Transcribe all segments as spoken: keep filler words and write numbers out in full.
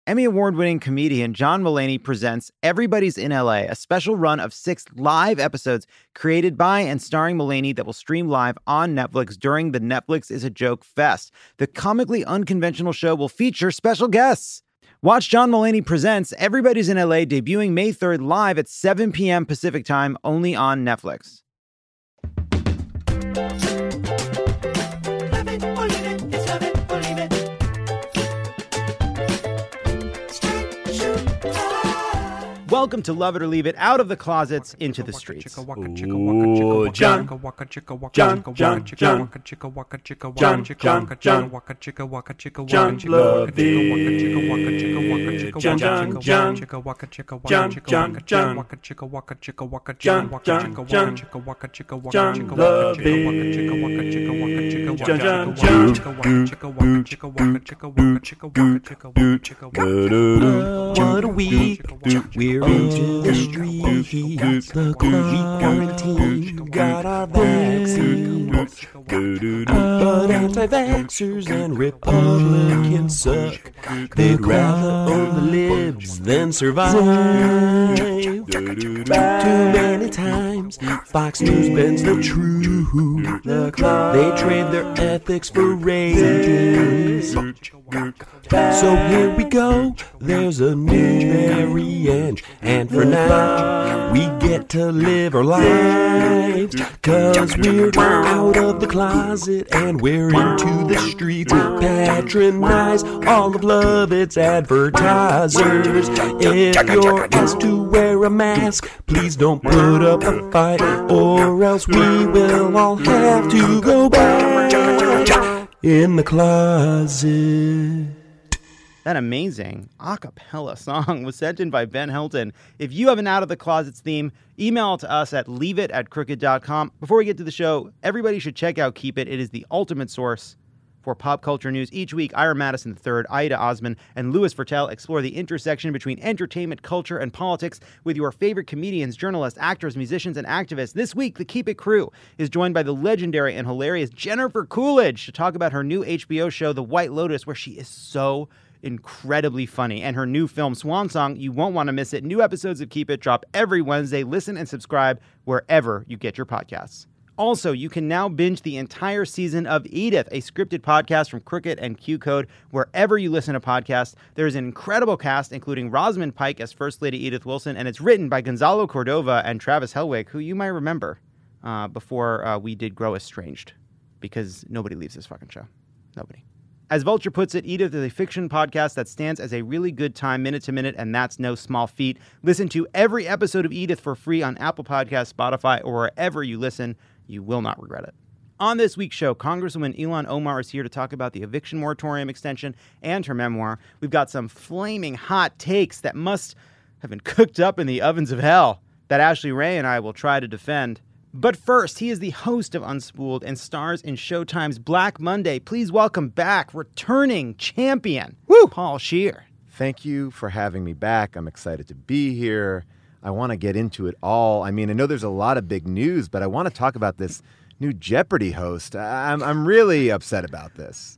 Emmy Award-winning comedian John Mulaney presents Everybody's in L A, a special run of six live episodes created by and starring Mulaney that will stream live on Netflix during the Netflix is a Joke Fest. The comically unconventional show will feature special guests. Watch John Mulaney Presents Everybody's in L A debuting May third live at seven p.m. Pacific Time only on Netflix. Welcome to Love It or Leave It, out of the closets into the streets. Ooh, John, John, John, John, John, John, John, John, love it. John, John, John, John, John, John, John, John, John, John, love it. John, John, John. What a week. We're into the streets, the quarantine, got our vaccine. But anti-vaxxers and Republicans suck. They'd rather own the libs than survive. Too many times Fox News bends the truth. They trade their ethics for ratings. So here we go, there's a new variant, and for now, we get to live our lives, cause we're out of the closet, and we're into the streets, patronize all of Love It's advertisers. If you're asked to wear a mask, please don't put up a fight, or else we will all have to go back in the closet. That amazing a cappella song was sent in by Ben Hilton. If you have an Out of the Closets theme, email it to us at leaveit at crooked dot com. Before we get to the show, everybody should check out Keep It. It is the ultimate source for pop culture news. Each week, Ira Madison the third, Aida Osman, and Louis Vertel explore the intersection between entertainment, culture, and politics with your favorite comedians, journalists, actors, musicians, and activists. This week, the Keep It crew is joined by the legendary and hilarious Jennifer Coolidge to talk about her new H B O show, The White Lotus, where she is so incredibly funny, and her new film Swan Song. You won't want to miss it. New episodes of Keep It drop every Wednesday. Listen and subscribe wherever you get your podcasts. Also, you can now binge the entire season of Edith, a scripted podcast from Crooked and Q Code, wherever you listen to podcasts. There's an incredible cast, including Rosamund Pike as First Lady Edith Wilson, and it's written by Gonzalo Cordova and Travis Helwig, who you might remember uh, before uh, we did Grow Estranged, because nobody leaves this fucking show. Nobody. As Vulture puts it, Edith is a fiction podcast that stands as a really good time minute to minute, and that's no small feat. Listen to every episode of Edith for free on Apple Podcasts, Spotify, or wherever you listen. You will not regret it. On this week's show, Congresswoman Ilhan Omar is here to talk about the eviction moratorium extension and her memoir. We've got some flaming hot takes that must have been cooked up in the ovens of hell that Ashley Ray and I will try to defend. But first, he is the host of Unspooled and stars in Showtime's Black Monday. Please welcome back returning champion, Woo! Paul Scheer. Thank you for having me back. I'm excited to be here. I want to get into it all. I mean, I know there's a lot of big news, but I want to talk about this new Jeopardy host. I'm I'm really upset about this.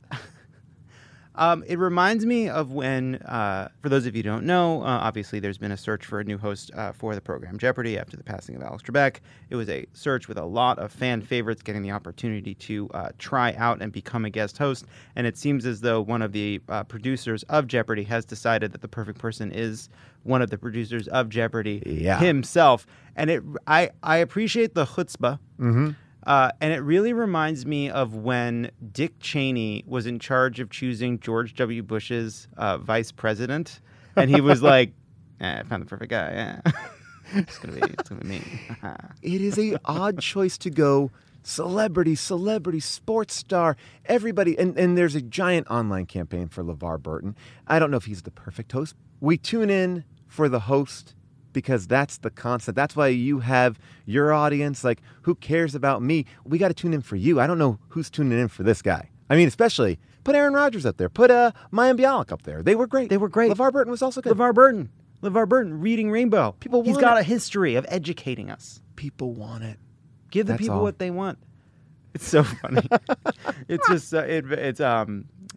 Um, it reminds me of when, uh, for those of you who don't know, uh, obviously there's been a search for a new host uh, for the program Jeopardy after the passing of Alex Trebek. It was a search with a lot of fan favorites getting the opportunity to uh, try out and become a guest host. And it seems as though one of the uh, producers of Jeopardy has decided that the perfect person is one of the producers of Jeopardy yeah. himself. And it, I, I appreciate the chutzpah. Mm-hmm. Uh, and it really reminds me of when Dick Cheney was in charge of choosing George W. Bush's uh, vice president. And he was like, eh, I found the perfect guy. Yeah. It's going to be it's gonna be me. It is a odd choice to go celebrity, celebrity, sports star, everybody. And, and there's a giant online campaign for LeVar Burton. I don't know if he's the perfect host. We tune in for the host because that's the concept. That's why you have your audience. Like, who cares about me? We got to tune in for you. I don't know who's tuning in for this guy. I mean, especially put Aaron Rodgers up there. Put uh, Mayim Bialik up there. They were great. They were great. LeVar Burton was also good. LeVar Burton. LeVar Burton, Reading Rainbow. People want He's got it. a history of educating us. People want it. Give the That's people all. what they want. It's so funny. It's just, uh, it, it's, um,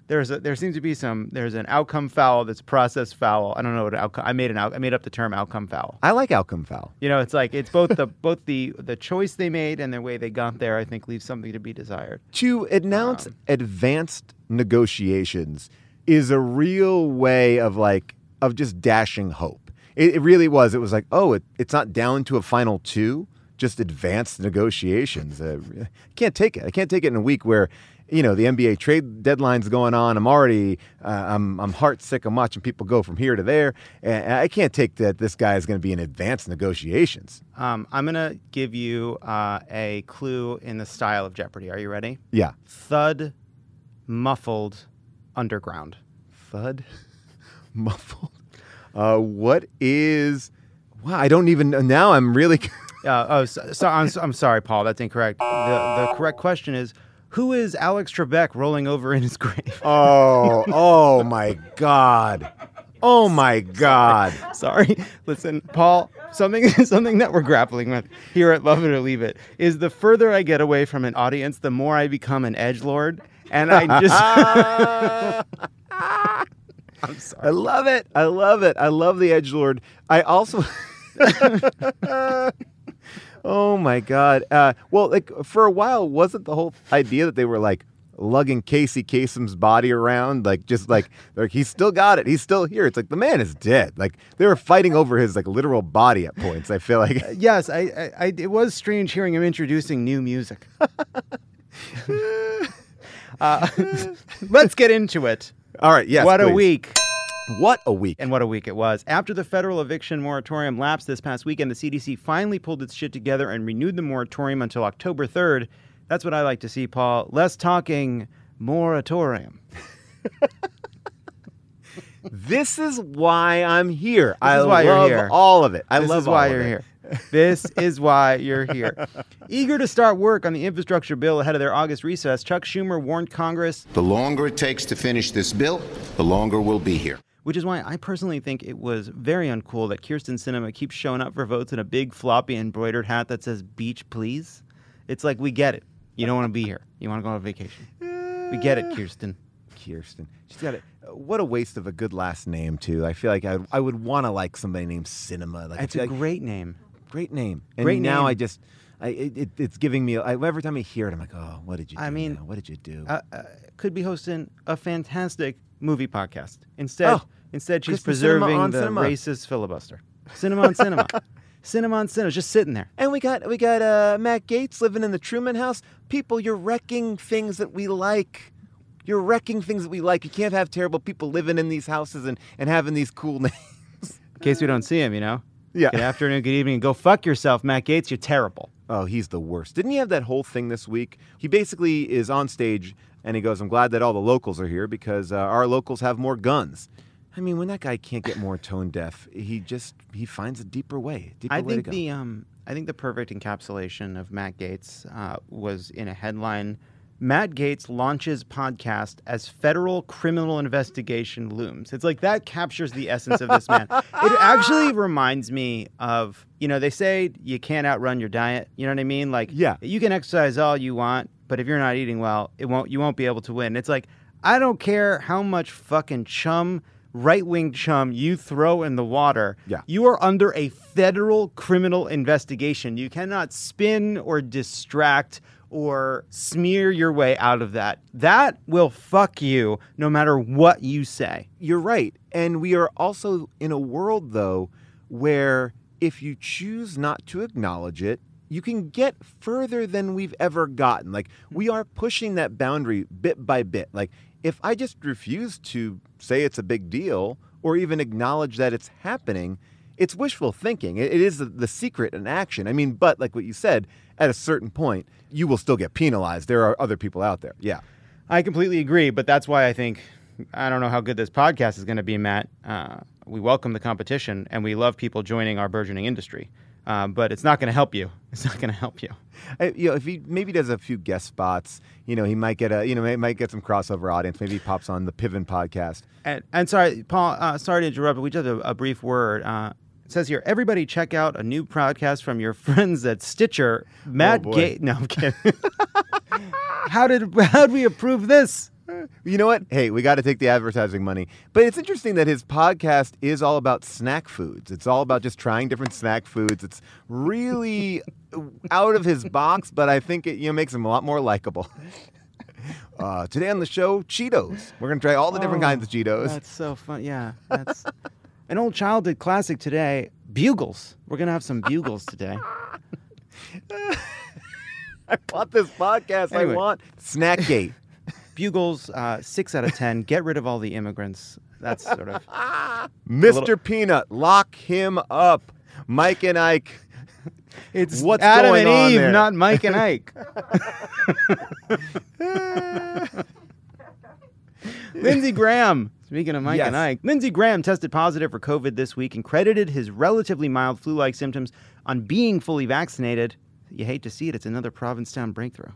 there's a, there seems to be some there's an outcome foul that's process foul. I don't know what outcome. I made an out, I made up the term outcome foul. I like outcome foul. You know, it's like it's both the both the the choice they made and the way they got there. I think leaves something to be desired. To announce Um, advanced negotiations is a real way of like of just dashing hope. It, it really was. It was like, oh, it, it's not down to a final two, just advanced negotiations. Uh, I can't take it. I can't take it in a week where, you know, the N B A trade deadline's going on. I'm already, uh, I'm, I'm heart sick. I'm watching people go from here to there. And I can't take that this guy is going to be in advanced negotiations. Um, I'm gonna give you uh, a clue in the style of Jeopardy. Are you ready? Yeah. Thud, muffled, underground. Thud, muffled. Uh, what is? Wow, I don't even. Now I'm really. Uh, oh, so, so I'm, I'm sorry, Paul. That's incorrect. The the correct question is, who is Alex Trebek rolling over in his grave? Oh, oh my God. Oh my God. Sorry. Listen, Paul, something something that we're grappling with here at Love It or Leave It is the further I get away from an audience, the more I become an edgelord. And I just... I'm sorry. I love it. I love it. I love the edgelord. I also... Oh my God. Uh, well, like for a while, wasn't the whole idea that they were like lugging Casey Kasem's body around, like just like like he's still got it, he's still here. It's like the man is dead. Like they were fighting over his like literal body at points. I feel like yes, I, I, I it was strange hearing him introducing new music. uh, let's get into it. All right. Yes. What please. a week. What a week. And what a week it was. After the federal eviction moratorium lapsed this past weekend, the C D C finally pulled its shit together and renewed the moratorium until October third. That's what I like to see, Paul. Less talking, moratorium. This is why I'm here. This I is why love you're here. all of it. I this love is why all you're of it. here. This is why you're here. Eager to start work on the infrastructure bill ahead of their August recess, Chuck Schumer warned Congress, the longer it takes to finish this bill, the longer we'll be here. Which is why I personally think it was very uncool that Kyrsten Sinema keeps showing up for votes in a big floppy embroidered hat that says beach please. It's like, we get it. You don't want to be here. You want to go on vacation. We get it, Kyrsten. Kyrsten. She's got it. What a waste of a good last name, too. I feel like I, I would want to like somebody named Cinema. Like, It's I a feel like, great name. great name. And Great now name. I just, I, it, it, it's giving me, I, every time I hear it, I'm like, oh, what did you do? I mean, now? What did you do? Uh, uh, could be hosting a fantastic movie podcast. Instead, Oh, instead she's Kristen Cinema preserving on the Cinema. racist filibuster. Cinema on cinema. Cinema on cinema, just sitting there. And we got we got uh, Matt Gaetz living in the Truman House. People, you're wrecking things that we like. You're wrecking things that we like. You can't have terrible people living in these houses and, and having these cool names. In case we don't see him, you know? Yeah. Good afternoon, good evening, and go fuck yourself, Matt Gaetz. You're terrible. Oh, he's the worst. Didn't he have that whole thing this week? He basically is on stage and he goes, I'm glad that all the locals are here because uh, our locals have more guns. I mean, when that guy can't get more tone deaf, he just he finds a deeper way. Deeper I way think to go. the um, I think the perfect encapsulation of Matt Gaetz uh, was in a headline. Matt Gaetz launches podcast as federal criminal investigation looms. It's like that captures the essence of this man. It actually reminds me of, you know, they say you can't outrun your diet. You know what I mean? Like, Yeah. you can exercise all you want, but if you're not eating well, it won't. You won't be able to win. It's like, I don't care how much fucking chum, right-wing chum you throw in the water. Yeah. You are under a federal criminal investigation. You cannot spin or distract or smear your way out of that. That will fuck you no matter what you say. You're right. And we are also in a world, though, where if you choose not to acknowledge it, you can get further than we've ever gotten. Like, we are pushing that boundary bit by bit. Like, if I just refuse to say it's a big deal or even acknowledge that it's happening, it's wishful thinking. It, it is the, the secret in action. I mean, but like what you said, at a certain point, you will still get penalized. There are other people out there. Yeah. I completely agree, but that's why I think, I don't know how good this podcast is going to be, Matt. Uh, we welcome the competition, and we love people joining our burgeoning industry. Um, but it's not going to help you. It's not going to help you. I, you know, if he maybe does a few guest spots, you know, he might get a, you know, he might get some crossover audience. Maybe he pops on the Piven podcast. And, and sorry, Paul, uh, sorry to interrupt, but we just have a, a brief word. Uh, it says here, everybody check out a new podcast from your friends at Stitcher. Matt boy. Gaetz. No, I'm kidding. how did how did we approve this? You know what? Hey, we got to take the advertising money. But it's interesting that his podcast is all about snack foods. It's all about just trying different snack foods. It's really out of his box, but I think it you know makes him a lot more likable. Uh, today on the show, Cheetos. We're going to try all the different Oh, kinds of Cheetos. That's so fun. Yeah. That's an old childhood classic today. Bugles. We're going to have some Bugles today. I want this podcast. Anyway. I want Snackgate. Bugles, uh, six out of ten. Get rid of all the immigrants. That's sort of... Mister little- Peanut, lock him up. Mike and Ike. It's What's Adam going and on Eve, there? not Mike and Ike. Lindsey Graham. Speaking of Mike Yes. and Ike, Lindsey Graham tested positive for COVID this week and credited his relatively mild flu-like symptoms on being fully vaccinated. You hate to see it. It's another Provincetown breakthrough.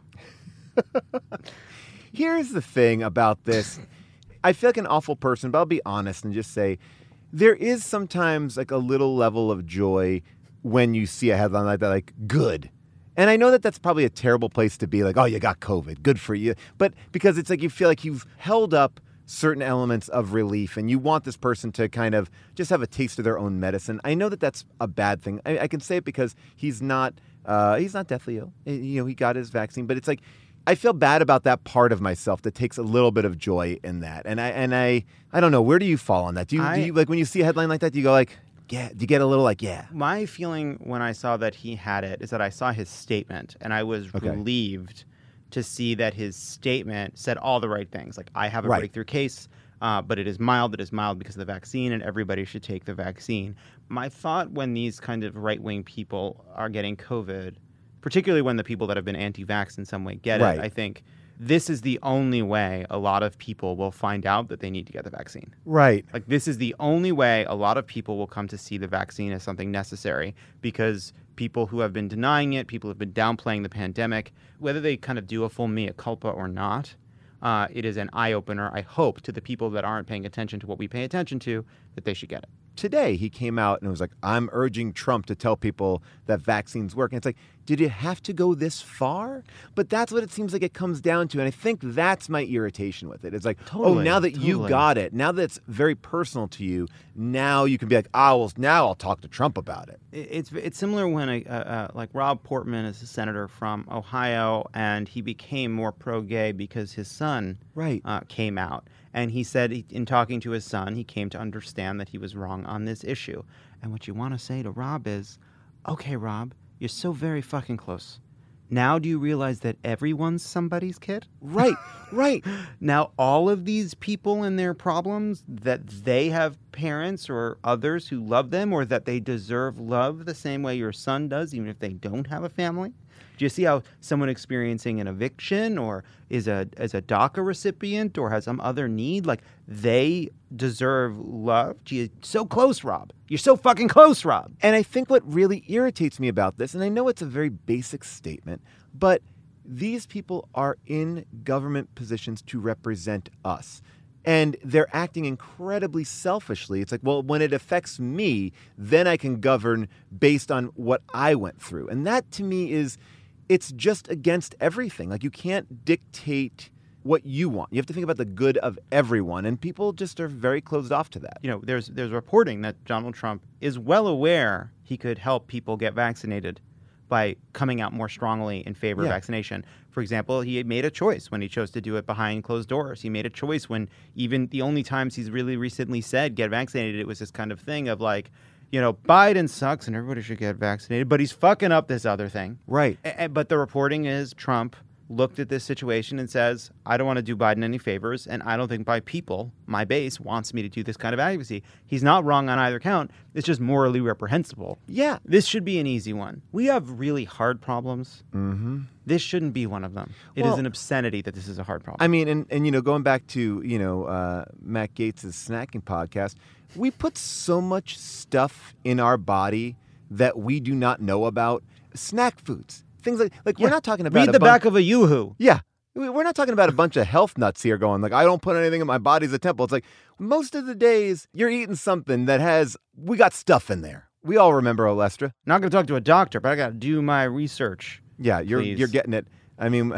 Here's the thing about this. I feel like an awful person, but I'll be honest and just say there is sometimes like a little level of joy when you see a headline like that, like good. And I know that that's probably a terrible place to be like, oh, you got COVID. Good for you. But because it's like you feel like you've held up certain elements of relief and you want this person to kind of just have a taste of their own medicine. I know that that's a bad thing. I, I can say it because he's not uh, he's not deathly ill. You know, he got his vaccine, but it's like I feel bad about that part of myself that takes a little bit of joy in that. And I and I I don't know, where do you fall on that? Do you, I- do you like when you see a headline like that, do you go like, yeah, do you get a little like, yeah. My feeling when I saw that he had it is that I saw his statement and I was Okay. relieved to see that his statement said all the right things. Like, I have a Right. breakthrough case, uh, but it is mild. It is mild because of the vaccine, and everybody should take the vaccine. My thought when these kind of right-wing people are getting COVID, particularly when the people that have been anti-vax in some way get Right. it, I think this is the only way a lot of people will find out that they need to get the vaccine. Right. Like, this is the only way a lot of people will come to see the vaccine as something necessary, because people who have been denying it, people who have been downplaying the pandemic, whether they kind of do a full mea culpa or not, uh, it is an eye-opener, I hope, to the people that aren't paying attention to what we pay attention to, that they should get it. Today he came out and was like, I'm urging Trump to tell people that vaccines work. And it's like, did it have to go this far? But that's what it seems like it comes down to. And I think that's my irritation with it. It's like, oh, Totally, now that you totally. got it, now that it's very personal to you, now you can be like, ah, well, now I'll talk to Trump about it. It- It's it's similar when a, uh, uh, like Rob Portman is a senator from Ohio, and he became more pro-gay because his son Right. uh, came out, and he said he- in talking to his son, he came to understand that he was wrong on this issue. And what you want to say to Rob is, okay, Rob, you're so very fucking close. Now do you realize that everyone's somebody's kid? Right, right. Now, all of these people and their problems, that they have parents or others who love them, or that they deserve love the same way your son does, even if they don't have a family. Do you see how someone experiencing an eviction or is a is a DACA recipient or has some other need, like, they deserve love? Gee, so close, Rob. You're so fucking close, Rob. And I think what really irritates me about this, and I know it's a very basic statement, but these people are in government positions to represent us. And they're acting incredibly selfishly. It's like, well, when it affects me, then I can govern based on what I went through. And that to me is, it's just against everything. Like, you can't dictate what you want. You have to think about the good of everyone. And people just are very closed off to that. You know, there's there's reporting that Donald Trump is well aware he could help people get vaccinated by coming out more strongly in favor Yeah. of vaccination. For example, he made a choice when he chose to do it behind closed doors. He made a choice when even the only times he's really recently said get vaccinated, it was this kind of thing of like, you know, Biden sucks and everybody should get vaccinated, but he's fucking up this other thing. Right. A- a- But the reporting is Trump looked at this situation and says, I don't want to do Biden any favors, and I don't think my people, my base, wants me to do this kind of advocacy. He's not wrong on either count. It's just morally reprehensible. Yeah. This should be an easy one. We have really hard problems. Mm-hmm. This shouldn't be one of them. It is Well- an obscenity that this is a hard problem. I mean, and, and you know, going back to, you know, uh, Matt Gaetz' snacking podcast, we put so much stuff in our body that we do not know about. Snack foods, things like, like we're Yeah. not talking about Read a the bun- back of a Yoo-Hoo. Yeah. We- We're not talking about a bunch of health nuts here going like, I don't put anything in my body's a temple. It's like most of the days you're eating something that has, we got stuff in there. We all remember Olestra. Not going to talk to a doctor, but I got to do my research. Yeah, you're Please. you're getting it. I mean,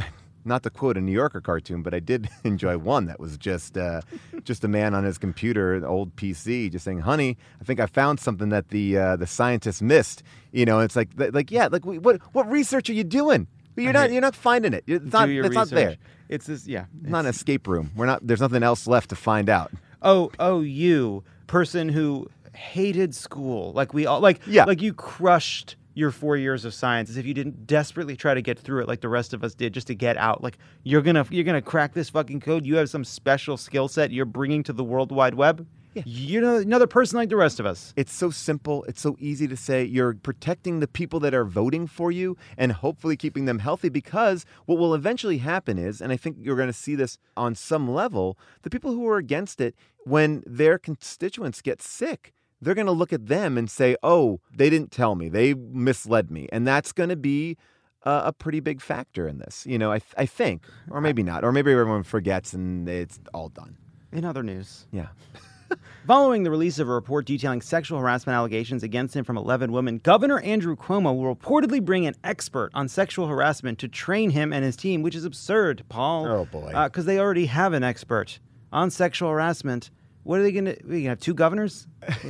not to quote a New Yorker cartoon, but I did enjoy one that was just uh, just a man on his computer, an old P C, just saying, "Honey, I think I found something that the uh, the scientists missed." You know, it's like like yeah, like what what research are you doing? You're not you're not finding it. It's not it's not there. It's this yeah. It's not an escape room. We're not. There's nothing else left to find out. Oh oh, you person who hated school, like we all like yeah. like you crushed your four years of science as if you didn't desperately try to get through it like the rest of us did just to get out. Like you're gonna you're gonna crack this fucking code. You have some special skill set you're bringing to the World Wide Web. Yeah. You're another person like the rest of us. It's so simple. It's so easy to say. You're protecting the people that are voting for you and hopefully keeping them healthy, because what will eventually happen is, and I think you're going to see this on some level, the people who are against it, when their constituents get sick, they're going to look at them and say, oh, they didn't tell me. They misled me. And that's going to be uh, a pretty big factor in this, you know, I, th- I think. Or maybe not. Or maybe everyone forgets and it's all done. In other news. Yeah. Following the release of a report detailing sexual harassment allegations against him from eleven women, Governor Andrew Cuomo will reportedly bring an expert on sexual harassment to train him and his team, which is absurd, Paul. Oh, boy. Because uh, they already have an expert on sexual harassment. What are they going to... Are you going to have two governors?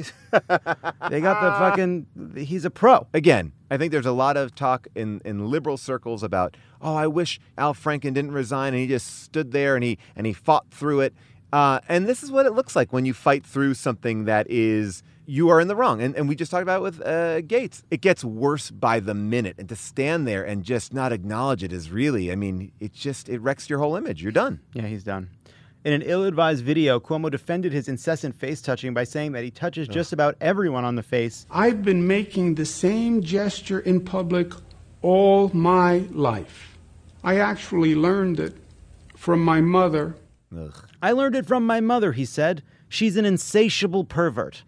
They got the fucking... He's a pro. Again, I think there's a lot of talk in, in liberal circles about, oh, I wish Al Franken didn't resign and he just stood there and he and he fought through it. Uh, and this is what it looks like when you fight through something that is... You are in the wrong. And, and we just talked about it with uh, Gates. It gets worse by the minute. And to stand there and just not acknowledge it is really... I mean, it just... It wrecks your whole image. You're done. Yeah, he's done. In an ill-advised video, Cuomo defended his incessant face-touching by saying that he touches Ugh. just about everyone on the face. I've been making the same gesture in public all my life. I actually learned it from my mother. Ugh. I learned it from my mother, he said. She's an insatiable pervert.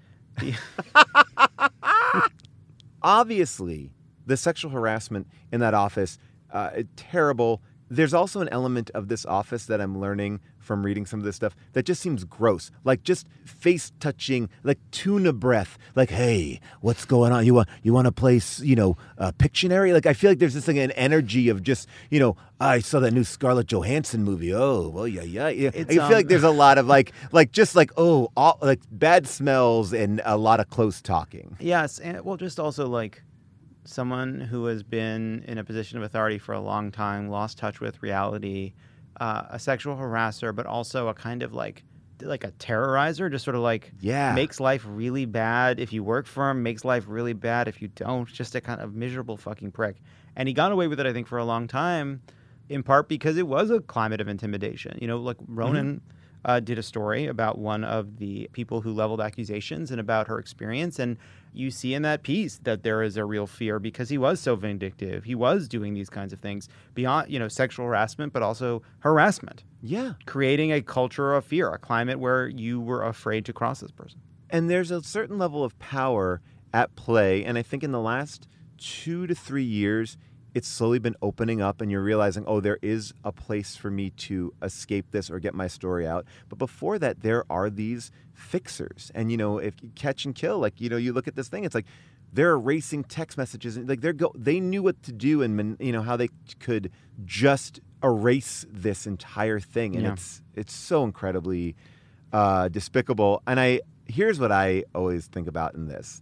Obviously, the sexual harassment in that office, uh, terrible. There's also an element of this office that I'm learning from reading some of this stuff that just seems gross. Like just face touching, like tuna breath. Like, hey, what's going on? You want you want to play, you know, uh, Pictionary? Like, I feel like there's this like an energy of just, you know, I saw that new Scarlett Johansson movie. Oh, well, yeah, yeah, yeah. I feel um, like there's a lot of like, like just like oh, all, like bad smells and a lot of close talking. Yes, and well, just also like. Someone who has been in a position of authority for a long time, lost touch with reality, uh, a sexual harasser, but also a kind of like like a terrorizer, just sort of like yeah. makes life really bad if you work for him, makes life really bad if you don't, just a kind of miserable fucking prick. And he got away with it, I think, for a long time, in part because it was a climate of intimidation. You know, like Ronan... Mm-hmm. Uh, did a story about one of the people who leveled accusations and about her experience. And you see in that piece that there is a real fear because he was so vindictive. He was doing these kinds of things beyond, you know, sexual harassment, but also harassment. Yeah. Creating a culture of fear, a climate where you were afraid to cross this person. And there's a certain level of power at play. And I think in the last two to three years, it's slowly been opening up and you're realizing, oh, there is a place for me to escape this or get my story out. But before that, there are these fixers. And, you know, if you catch and kill, like, you know, you look at this thing, it's like they're erasing text messages. And like they're go, they knew what to do and, you know, how they could just erase this entire thing. And yeah. it's it's so incredibly uh, despicable. And I here's what I always think about in this.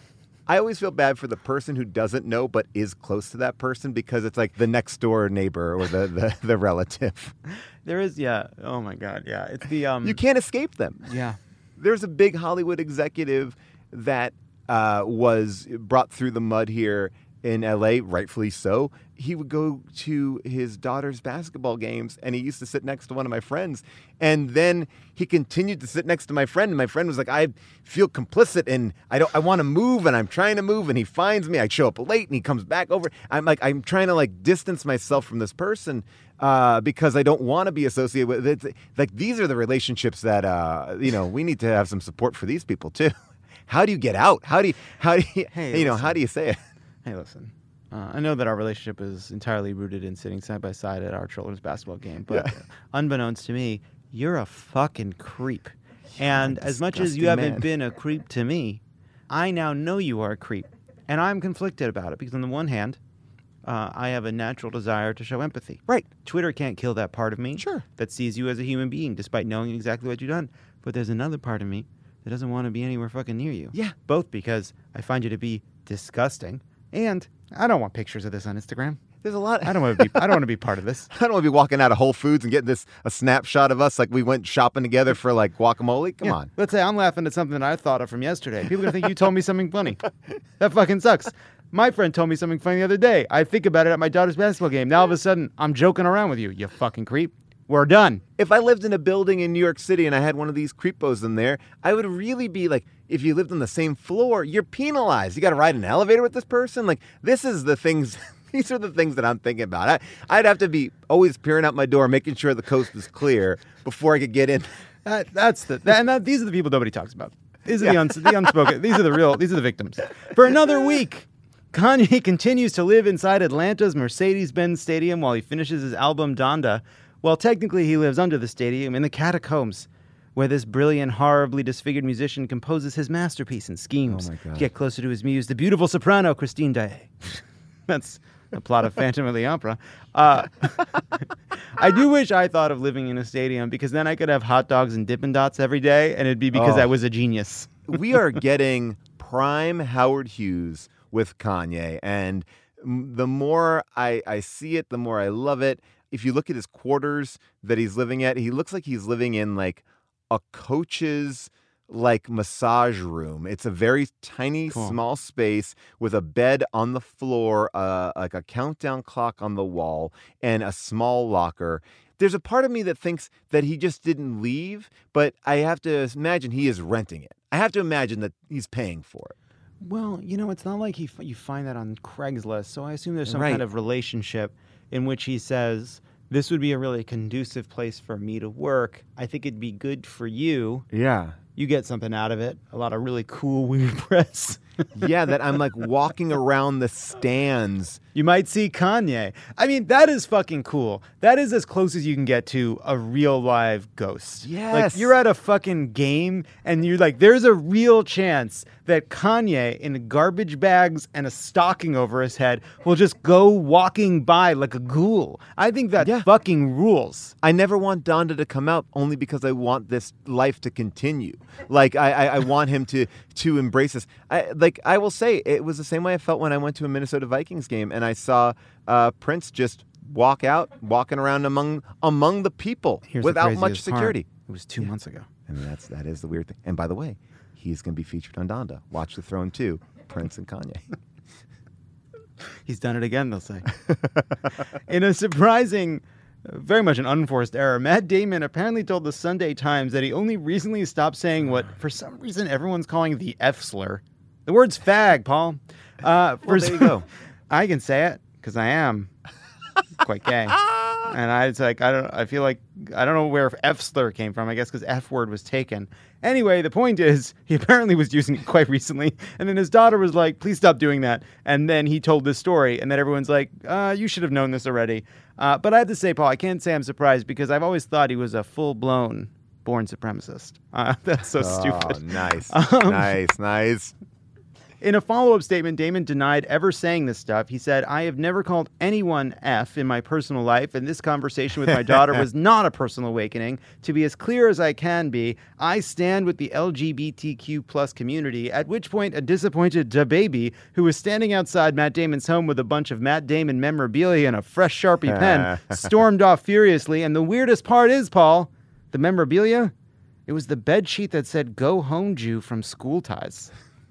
I always feel bad for the person who doesn't know but is close to that person because it's like the next door neighbor or the, the, the relative. There is, yeah. Oh, my God, yeah. It's the um. You can't escape them. Yeah. There's a big Hollywood executive that uh, was brought through the mud here in L A, rightfully so. He would go to his daughter's basketball games, and he used to sit next to one of my friends. And then he continued to sit next to my friend, and my friend was like, I feel complicit, and I don't. I want to move, and I'm trying to move, and he finds me. I show up late, and he comes back over. I'm like, I'm trying to like distance myself from this person uh, because I don't want to be associated with it. Like these are the relationships that uh, you know we need to have some support for these people too. How do you get out? How do you? How do you? Hey, you know? listen. How do you say it? Hey, listen. Uh, I know that our relationship is entirely rooted in sitting side by side at our children's basketball game, but Yeah. unbeknownst to me, you're a fucking creep. And a as much as you disgusting haven't man. been a creep to me, I now know you are a creep. And I'm conflicted about it because on the one hand, uh, I have a natural desire to show empathy. Right. Twitter can't kill that part of me. Sure. That sees you as a human being, despite knowing exactly what you've done. But there's another part of me that doesn't want to be anywhere fucking near you. Yeah. Both because I find you to be disgusting, and I don't want pictures of this on Instagram. There's a lot. I don't want to be. I don't want to be part of this. I don't want to be walking out of Whole Foods and getting this a snapshot of us like we went shopping together for like guacamole. Come Yeah. on. Let's say I'm laughing at something that I thought of from yesterday. People are gonna think you told me something funny. That fucking sucks. My friend told me something funny the other day. I think about it at my daughter's basketball game. Now all of a sudden, I'm joking around with you. You fucking creep. We're done. If I lived in a building in New York City and I had one of these creepos in there, I would really be like, if you lived on the same floor, you're penalized. You got to ride an elevator with this person. Like, this is the things. These are the things that I'm thinking about. I, I'd have to be always peering out my door, making sure the coast is clear before I could get in. That, that's the that, and that, these are the people nobody talks about. These are the, uns, the unspoken. These are the real. These are the victims. For another week, Kanye continues to live inside Atlanta's Mercedes-Benz Stadium while he finishes his album Donda. Well, technically, he lives under the stadium in the catacombs, where this brilliant, horribly disfigured musician composes his masterpiece and schemes Oh my God. to get closer to his muse, the beautiful soprano Christine Day. That's the plot of Phantom of the Opera. Uh, I do wish I thought of living in a stadium, because then I could have hot dogs and Dippin' Dots every day, and it'd be because Oh. I was a genius. We are getting prime Howard Hughes with Kanye. And m- the more I, I see it, the more I love it. If you look at his quarters that he's living at, he looks like he's living in like a coach's like massage room. It's a very tiny, Cool. small space with a bed on the floor, uh, like a countdown clock on the wall, and a small locker. There's a part of me that thinks that he just didn't leave, but I have to imagine he is renting it. I have to imagine that he's paying for it. Well, you know, it's not like he, you find that on Craigslist, so I assume there's some Right. kind of relationship in which he says, this would be a really conducive place for me to work. I think it'd be good for you. Yeah. You get something out of it. A lot of really cool weird press. Yeah, that I'm like walking around the stands. You might see Kanye. I mean, that is fucking cool. That is as close as you can get to a real live ghost. Yes. Like, you're at a fucking game and you're like, there's a real chance that Kanye in garbage bags and a stocking over his head will just go walking by like a ghoul. I think that Yeah. fucking rules. I never want Donda to come out only because I want this life to continue. Like I, I, I want him to to embrace this. I, like I will say, it was the same way I felt when I went to a Minnesota Vikings game and I saw uh, Prince just walk out, walking around among among the people Here's the without much craziest part. security. It was two months ago. And that's that is the weird thing. And by the way, he's going to be featured on Donda. Watch the Throne two, Prince and Kanye. He's done it again, they'll say. In a surprising, uh, very much an unforced error, Matt Damon apparently told the Sunday Times that he only recently stopped saying what, for some reason, everyone's calling the F slur. The word's fag, Paul. Uh, for Well, there you some- go. I can say it because I am quite gay. And I, it's like, I don't, I feel like, I don't know where F slur came from. I guess because F word was taken. Anyway, the point is, he apparently was using it quite recently. And then his daughter was like, please stop doing that. And then he told this story. And then everyone's like, uh, you should have known this already. Uh, but I have to say, Paul, I can't say I'm surprised because I've always thought he was a full blown born supremacist. Uh, that's so stupid. Oh, nice. Um, nice, nice. In a follow-up statement, Damon denied ever saying this stuff. He said, I have never called anyone F in my personal life, and this conversation with my daughter was not a personal awakening. To be as clear as I can be, I stand with the L G B T Q plus community, at which point a disappointed DaBaby, who was standing outside Matt Damon's home with a bunch of Matt Damon memorabilia and a fresh Sharpie pen, stormed off furiously. And the weirdest part is, Paul, the memorabilia, it was the bedsheet that said, go home, Jew, from School Ties.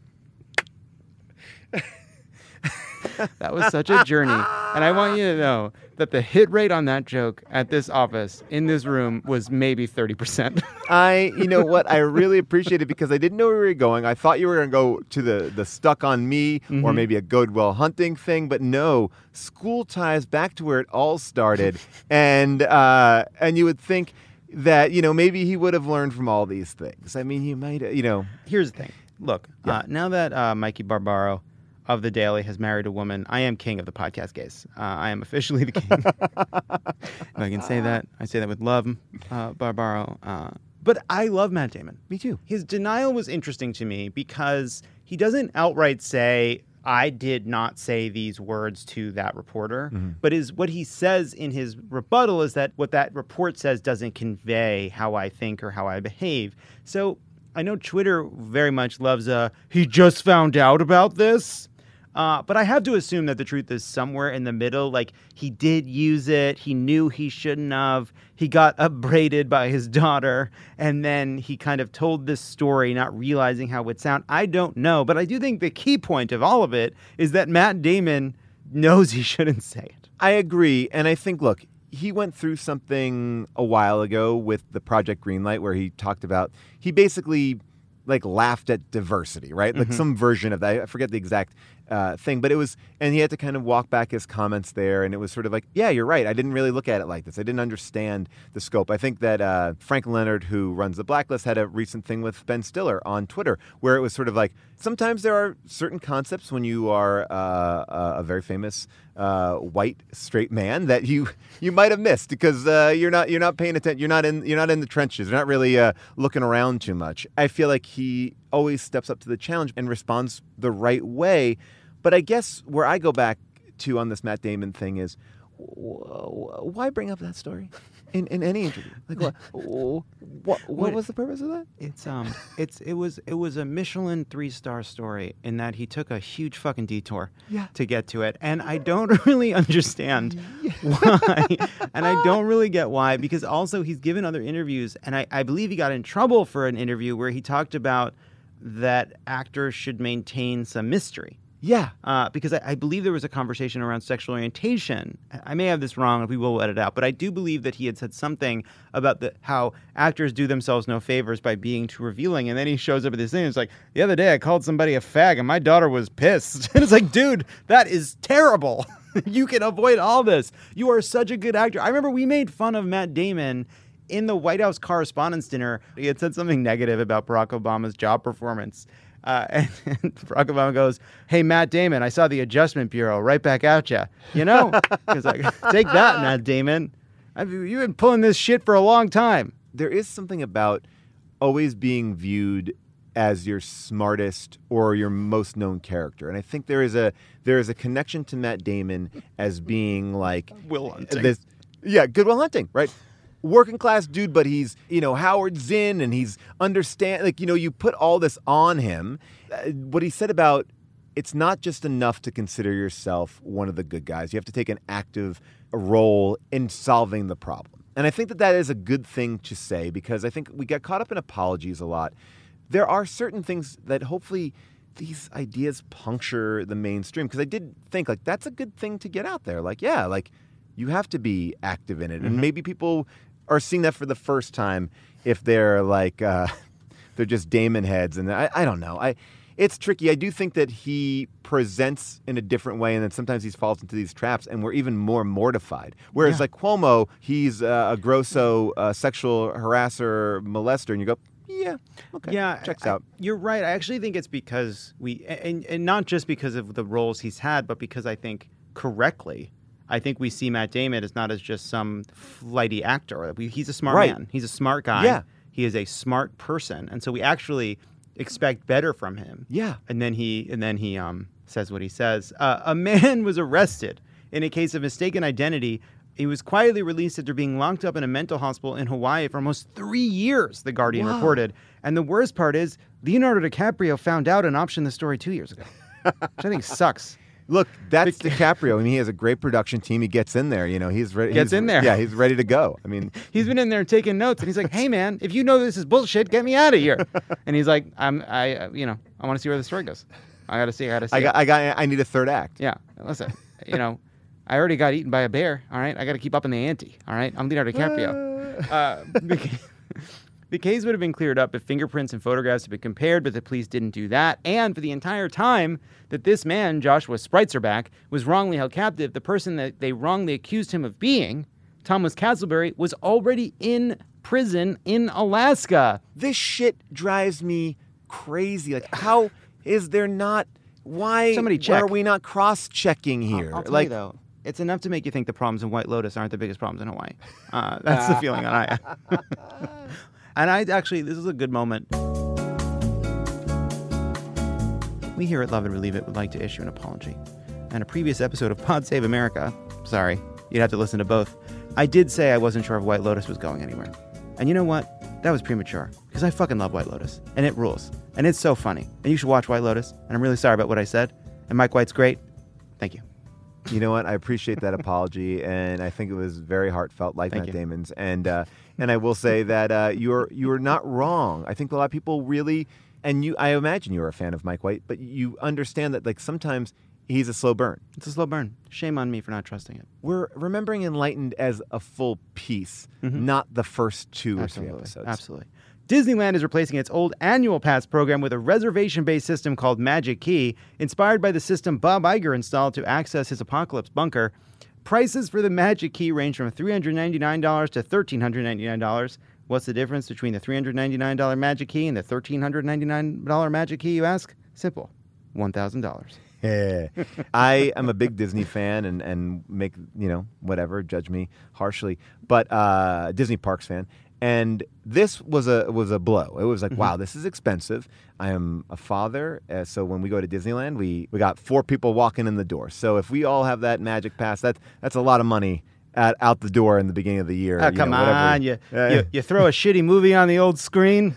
That was such a journey. And I want you to know that the hit rate on that joke at this office, in this room, was maybe thirty percent. I, you know what? I really appreciate it because I didn't know where we were going. I thought you were going to go to the, the Stuck on Me Mm-hmm. or maybe a Goodwill Hunting thing, but no, School Ties back to where it all started. and uh, and you would think that, you know, maybe he would have learned from all these things. I mean, he might, you know. Here's the thing. Look, uh, now that uh, Mikey Barbaro of The Daily has married a woman, I am king of the podcast gays. Uh, I am officially the king. If I can say that. I say that with love, uh, Barbaro. Uh, but I love Matt Damon. Me too. His denial was interesting to me because he doesn't outright say, I did not say these words to that reporter, Mm-hmm. but is what he says in his rebuttal is that what that report says doesn't convey how I think or how I behave. So I know Twitter very much loves a, he just found out about this. Uh, but I have to assume that the truth is somewhere in the middle. Like, he did use it. He knew he shouldn't have. He got upbraided by his daughter. And then he kind of told this story, not realizing how it would sound. I don't know. But I do think the key point of all of it is that Matt Damon knows he shouldn't say it. I agree. And I think, look, he went through something a while ago with the Project Greenlight where he talked about, he basically like laughed at diversity, right? Like Mm-hmm. some version of that. I forget the exact uh, thing, but it was, and he had to kind of walk back his comments there. And it was sort of like, yeah, you're right. I didn't really look at it like this. I didn't understand the scope. I think that uh, Frank Leonard, who runs The Blacklist, had a recent thing with Ben Stiller on Twitter where it was sort of like, sometimes there are certain concepts when you are uh, a very famous uh, white straight man that you you might have missed because uh, you're not you're not paying attention. You're not in you're not in the trenches. You're not really uh, looking around too much. I feel like he always steps up to the challenge and responds the right way. But I guess where I go back to on this Matt Damon thing is, wh- why bring up that story in, in any interview? Like what? What, what What- was the purpose of that? It's um, it's it was it was a Michelin three star story in that he took a huge fucking detour Yeah. to get to it, and I don't really understand why, and I don't really get why because also he's given other interviews, and I, I believe he got in trouble for an interview where he talked about that actors should maintain some mystery. Yeah. Uh, because I, I believe there was a conversation around sexual orientation. I may have this wrong, we will edit out, but I do believe that he had said something about the, how actors do themselves no favors by being too revealing. And then he shows up at this thing and it's like, the other day I called somebody a fag and my daughter was pissed. And it's like, dude, that is terrible. You can avoid all this. You are such a good actor. I remember we made fun of Matt Damon in the White House Correspondents' Dinner. He had said something negative about Barack Obama's job performance. Uh, and, and Barack Obama goes, hey, Matt Damon, I saw the Adjustment Bureau right back at you. You know? He's like, take that, Matt Damon. I've, you've been pulling this shit for a long time. There is something about always being viewed as your smartest or your most known character. And I think there is a there is a connection to Matt Damon as being like Will Hunting. this yeah, Good Will Hunting, right? Working class dude, but he's, you know, Howard Zinn and he's understand, like, you know, you put all this on him. Uh, what he said about it's not just enough to consider yourself one of the good guys. You have to take an active role in solving the problem. And I think that that is a good thing to say because I think we get caught up in apologies a lot. There are certain things that hopefully these ideas puncture the mainstream because I did think like that's a good thing to get out there. Like, yeah, like you have to be active in it. And maybe people are seeing that for the first time if they're like uh, they're just Damon heads. And I, I don't know. I It's tricky. I do think that he presents in a different way, and then sometimes he falls into these traps, and we're even more mortified. Whereas, yeah. like Cuomo, he's uh, a grosso uh, sexual harasser, molester, and you go, yeah, okay, yeah, checks I, out. You're right. I actually think it's because we, and, and not just because of the roles he's had, but because I think correctly, I think we see Matt Damon as not as just some flighty actor. We, he's a smart right. man. He's a smart guy. Yeah. He is a smart person, and so we actually expect better from him. Yeah. And then he and then he um says what he says. Uh, a man was arrested in a case of mistaken identity. He was quietly released after being locked up in a mental hospital in Hawaii for almost three years, The Guardian Wow. reported. And the worst part is Leonardo DiCaprio found out and optioned the story two years ago, which I think sucks. Look, that's DiCaprio. I mean, he has a great production team. He gets in there. You know, he's ready. Gets he's, in there. Yeah, he's ready to go. I mean, He's been in there taking notes, and he's like, "Hey, man, if you know this is bullshit, get me out of here." And he's like, "I'm, I, uh, you know, I want to see where the story goes. I got to see. I got to see." I got, it." I got, I need a third act. Yeah, listen, you know, I already got eaten by a bear. All right, I got to keep up in the ante. All right, I'm Leonardo DiCaprio. Uh, the, ca- the case would have been cleared up if fingerprints and photographs had been compared, but the police didn't do that. And for the entire time that this man, Joshua Spreitzerbach, was wrongly held captive, the person that they wrongly accused him of being, Thomas Castleberry, was already in prison in Alaska. This shit drives me crazy. Like, how is there not? Why Somebody why check. are we not cross-checking here? I'll, I'll tell like, you though, it's enough to make you think the problems in White Lotus aren't the biggest problems in Hawaii. Uh, that's the feeling that I have. And I actually, this is a good moment. we here at Love It or Leave It would like to issue an apology. On a previous episode of Pod Save America, sorry, you'd have to listen to both, I did say I wasn't sure if White Lotus was going anywhere. And you know what? That was premature, because I fucking love White Lotus, and it rules, and it's so funny, and you should watch White Lotus, and I'm really sorry about what I said, and Mike White's great. Thank you. You know what? I appreciate that apology, and I think it was very heartfelt, like Thank Matt you. Damon's. And uh, and I will say that uh, you're you're not wrong. I think a lot of people really, and you, I imagine you're a fan of Mike White, but you understand that like sometimes he's a slow burn. It's a slow burn. Shame on me for not trusting it. We're remembering Enlightened as a full piece, Mm-hmm. not the first two or Absolutely. three episodes. Absolutely. Disneyland is replacing its old annual pass program with a reservation-based system called Magic Key, inspired by the system Bob Iger installed to access his Apocalypse bunker. Prices for the Magic Key range from three hundred ninety-nine dollars to one thousand three hundred ninety-nine dollars. What's the difference between the three hundred ninety-nine dollars Magic Key and the one thousand three hundred ninety-nine dollars Magic Key, you ask? Simple. one thousand dollars. Yeah. I am a big Disney fan and, and make, you know, whatever, judge me harshly, but uh, Disney Parks fan. And this was a was a blow. It was like, Mm-hmm. wow, this is expensive. I am a father, uh, so when we go to Disneyland, we, we got four people walking in the door. So if we all have that Magic Pass, that, that's a lot of money at, out the door in the beginning of the year. Oh, you come know, whatever. on. You, Uh, you, you throw a shitty movie on the old screen,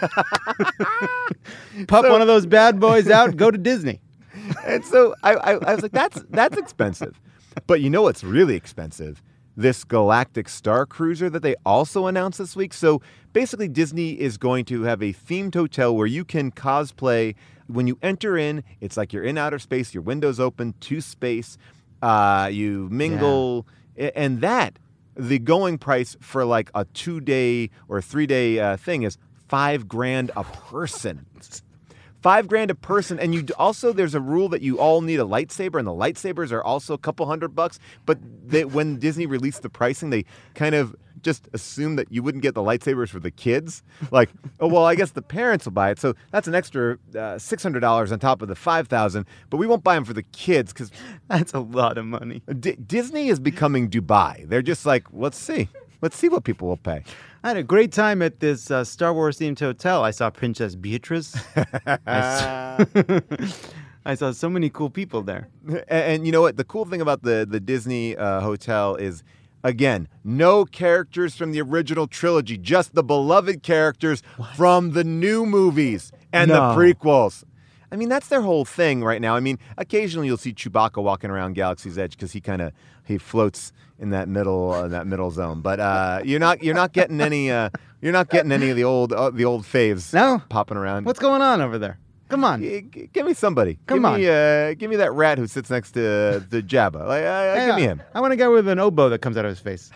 pop one of those bad boys out, go to Disney. And so I, I, I was like, that's that's expensive. But you know what's really expensive? This Galactic Star Cruiser that they also announced this week. So basically, Disney is going to have a themed hotel where you can cosplay. When you enter in, it's like you're in outer space, your window's open to space, uh, you mingle, a- and that, the going price for like a two-day or three-day uh, thing is five grand a person. Five grand a person, and you d- also there's a rule that you all need a lightsaber, and the lightsabers are also a couple hundred bucks. But they, when Disney released the pricing, they kind of just assumed that you wouldn't get the lightsabers for the kids. Like, oh well, I guess the parents will buy it, so that's an extra uh, six hundred dollars on top of the five thousand. But we won't buy them for the kids because That's a lot of money. D- Disney is becoming Dubai. They're just like, let's see, let's see what people will pay. I had a great time at this uh, Star Wars themed hotel. I saw Princess Beatrice. I, saw, I saw so many cool people there. And, and you know what? The cool thing about the, the Disney uh, hotel is, again, no characters from the original trilogy, just the beloved characters from the new movies and No. the prequels. I mean, that's their whole thing right now. I mean, occasionally you'll see Chewbacca walking around Galaxy's Edge because he kind of he floats in that middle uh, that middle zone. But uh, you're not you're not getting any uh, you're not getting any of the old uh, the old faves No? popping around. What's going on over there? Come on. G- g- Give me somebody. Come give Me, uh, give me that rat who sits next to the Jabba. Like, uh, Hey, give me uh, him. I want a guy with an oboe that comes out of his face.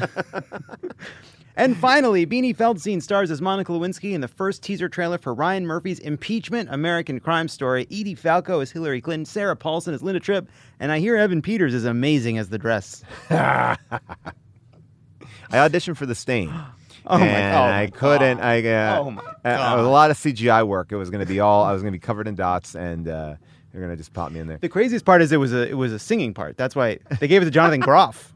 And finally, Beanie Feldstein stars as Monica Lewinsky in the first teaser trailer for Ryan Murphy's Impeachment, American Crime Story. Edie Falco as Hillary Clinton, Sarah Paulson as Linda Tripp, and I hear Evan Peters is amazing as the dress. I auditioned for The Stain. Oh my- and oh my I couldn't. God. I uh, Oh my uh, God. a lot of C G I work. It was going to be all. I was going to be covered in dots, and uh, they're going to just pop me in there. The craziest part is it was a it was a singing part. That's why they gave it to Jonathan Groff.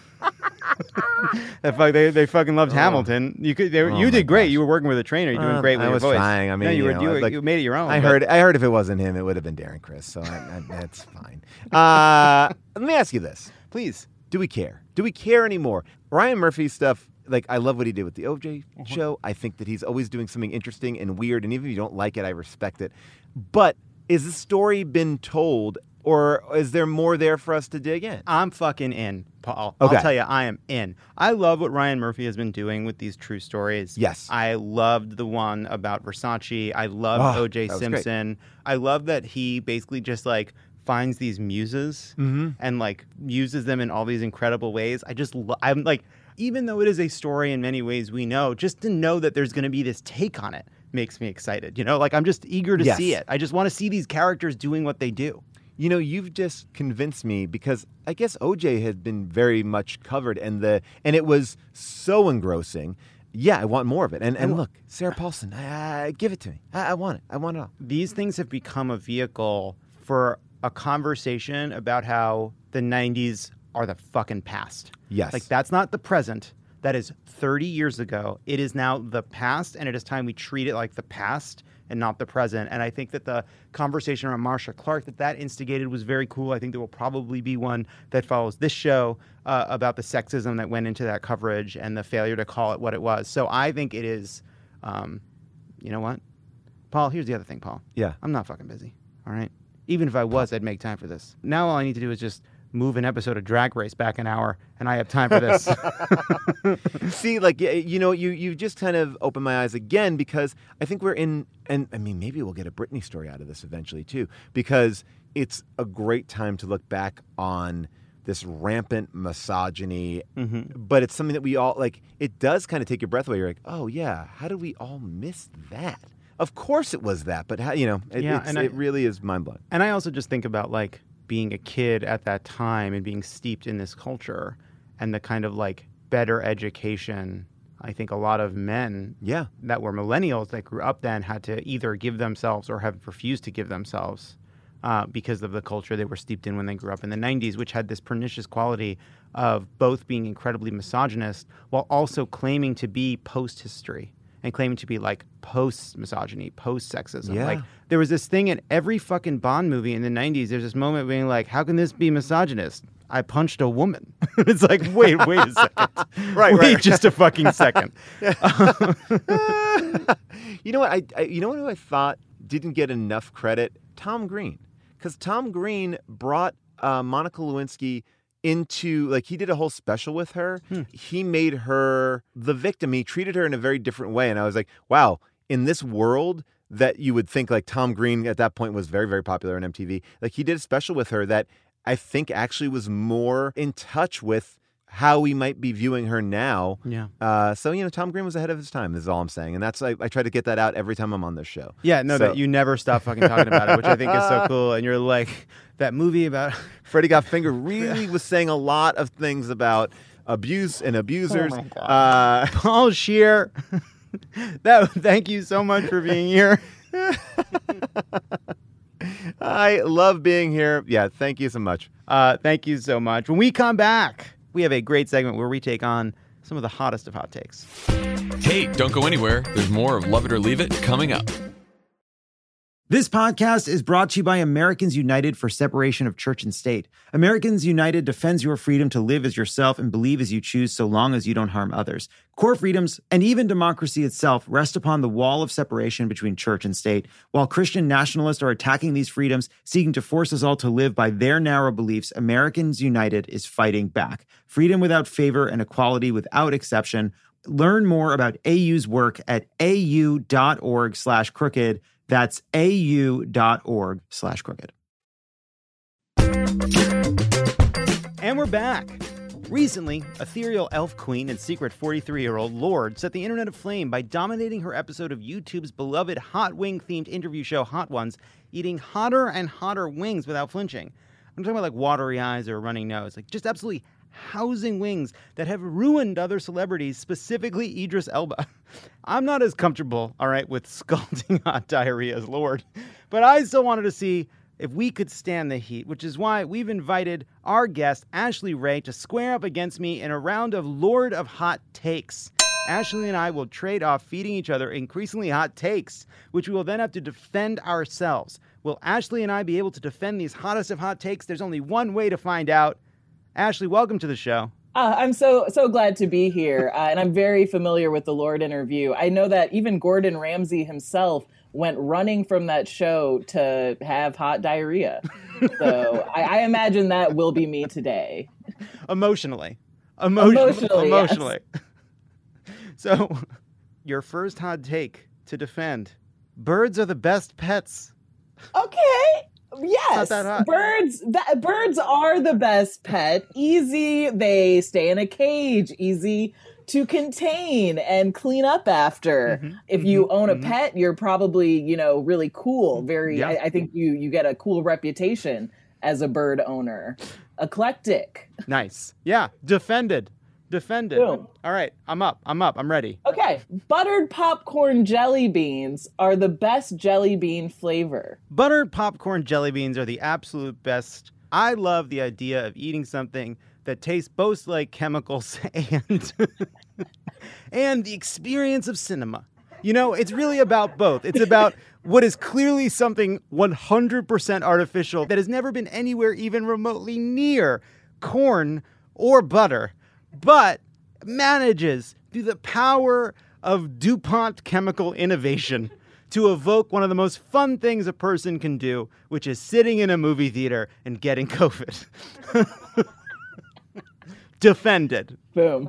That fuck, they they fucking loved Hamilton. You could they, were- Oh you my did great. gosh. You were working with a trainer. You're doing Uh, great with I your was voice. trying. I mean, no, you you were know, doing like, you made it your own. I but- heard. I heard if it wasn't him, it would have been Darren Criss. So I, I, that's fine. Uh, let me ask you this: Please. Do we care? Do we care anymore? Ryan Murphy stuff. Like, I love what he did with the O J show. I think that he's always doing something interesting and weird. And even if you don't like it, I respect it. But is the story been told, or is there more there for us to dig in? I'm fucking in, Paul. Okay. I'll tell you, I am in. I love what Ryan Murphy has been doing with these true stories. Yes. I loved the one about Versace. I loved Oh, O J that was great. Simpson. I love that he basically just like finds these muses Mm-hmm. and like uses them in all these incredible ways. I just, lo- I'm like, even though it is a story in many ways we know, just to know that there's going to be this take on it makes me excited. You know, like I'm just eager to Yes. see it. I just want to see these characters doing what they do. You know, you've just convinced me because I guess O J has been very much covered, and the and it was so engrossing. Yeah, I want more of it. And and look, Sarah Paulson, uh, give it to me. I, I want it. I want it all. These things have become a vehicle for a conversation about how the nineties are the fucking past. Yes. Like, that's not the present. That is thirty years ago. It is now the past, and it is time we treat it like the past and not the present. And I think that the conversation around Marcia Clark that that instigated was very cool. I think there will probably be one that follows this show uh, about the sexism that went into that coverage and the failure to call it what it was. So I think it is, um, you know what? Paul, here's the other thing, Paul. Yeah. I'm not fucking busy, all right? Even if I was, I'd make time for this. Now all I need to do is just move an episode of Drag Race back an hour, and I have time for this. See, like, you know, you you just kind of opened my eyes again, because I think we're in, and I mean, maybe we'll get a Britney story out of this eventually too, because it's a great time to look back on this rampant misogyny, mm-hmm. but it's something that we all, like, it does kind of take your breath away. You're like, oh yeah, how did we all miss that? Of course it was that, but how, you know, it, yeah, it's, and it I, really is mind-blowing. And I also just think about, like, being a kid at that time and being steeped in this culture and the kind of like better education I think a lot of men yeah. that were millennials that grew up then had to either give themselves or have refused to give themselves uh, because of the culture they were steeped in when they grew up in the nineties, which had this pernicious quality of both being incredibly misogynist while also claiming to be post-history and claiming to be like post-misogyny, post-sexism. Yeah. Like there was this thing in every fucking Bond movie in the nineties. There's this moment being like, how can this be misogynist? I punched a woman. It's like, wait, wait a second. right, wait right. just a fucking second. You know what? I, I you know what I thought didn't get enough credit? Tom Green. Because Tom Green brought uh, Monica Lewinsky into, like, he did a whole special with her. Hmm. He made her the victim. He treated her in a very different way. And I was like, wow, in this world that you would think, like, Tom Green at that point was very, very popular on M T V. Like, he did a special with her that I think actually was more in touch with how we might be viewing her now. Yeah. Uh, so, you know, Tom Green was ahead of his time, is all I'm saying. And that's, I, I try to get that out every time I'm on this show. Yeah, no, so. that you never stop fucking talking about it, which I think is so cool. And you're like, that movie about Freddie Got Fingered really was saying a lot of things about abuse and abusers. Oh my God. Uh, Paul Scheer, that, thank you so much for being here. I love being here. Yeah, thank you so much. Uh, thank you so much. When we come back, we have a great segment where we take on some of the hottest of hot takes. Hey, don't go anywhere. There's more of Love It or Leave It coming up. This podcast is brought to you by Americans United for Separation of Church and State. Americans United defends your freedom to live as yourself and believe as you choose so long as you don't harm others. Core freedoms and even democracy itself rest upon the wall of separation between church and state. While Christian nationalists are attacking these freedoms, seeking to force us all to live by their narrow beliefs, Americans United is fighting back. Freedom without favor and equality without exception. Learn more about A U's work at au.org slash crooked. That's au.org slash crooked. And we're back. Recently, ethereal elf queen and secret forty-three-year-old Lorde set the internet aflame by dominating her episode of YouTube's beloved hot wing-themed interview show Hot Ones, eating hotter and hotter wings without flinching. I'm talking about like watery eyes or a running nose, like just absolutely housing wings that have ruined other celebrities, specifically Idris Elba. I'm not as comfortable, all right, with scalding hot diarrhea as Lorde, but I still wanted to see if we could stand the heat, which is why we've invited our guest, Ashley Ray, to square up against me in a round of Lord of Hot Takes. Ashley and I will trade off feeding each other increasingly hot takes, which we will then have to defend ourselves. Will Ashley and I be able to defend these hottest of hot takes? There's only one way to find out. Ashley, welcome to the show. Uh, I'm so so glad to be here, uh, and I'm very familiar with the Lorde interview. I know that even Gordon Ramsay himself went running from that show to have hot diarrhea. So I, I imagine that will be me today. Emotionally. Emotion- Emotionally, Emotionally. Yes. So, your first hot take to defend. Birds are the best pets. Okay. Yes, birds. That, birds are the best pet. Easy, they stay in a cage. Easy to contain and clean up after. Mm-hmm, if you mm-hmm, own a mm-hmm. pet, you're probably, you know, really cool. Very. Yeah. I, I think you you get a cool reputation as a bird owner. Eclectic. Nice. Yeah. Defended. Defended. Boom. All right. I'm up. I'm up. I'm ready. Okay. Buttered popcorn jelly beans are the best jelly bean flavor. Buttered popcorn jelly beans are the absolute best. I love the idea of eating something that tastes both like chemicals and and the experience of cinema. You know, it's really about both. It's about what is clearly something one hundred percent artificial that has never been anywhere even remotely near corn or butter, but manages through the power of DuPont chemical innovation to evoke one of the most fun things a person can do, which is sitting in a movie theater and getting COVID. Defended. Boom.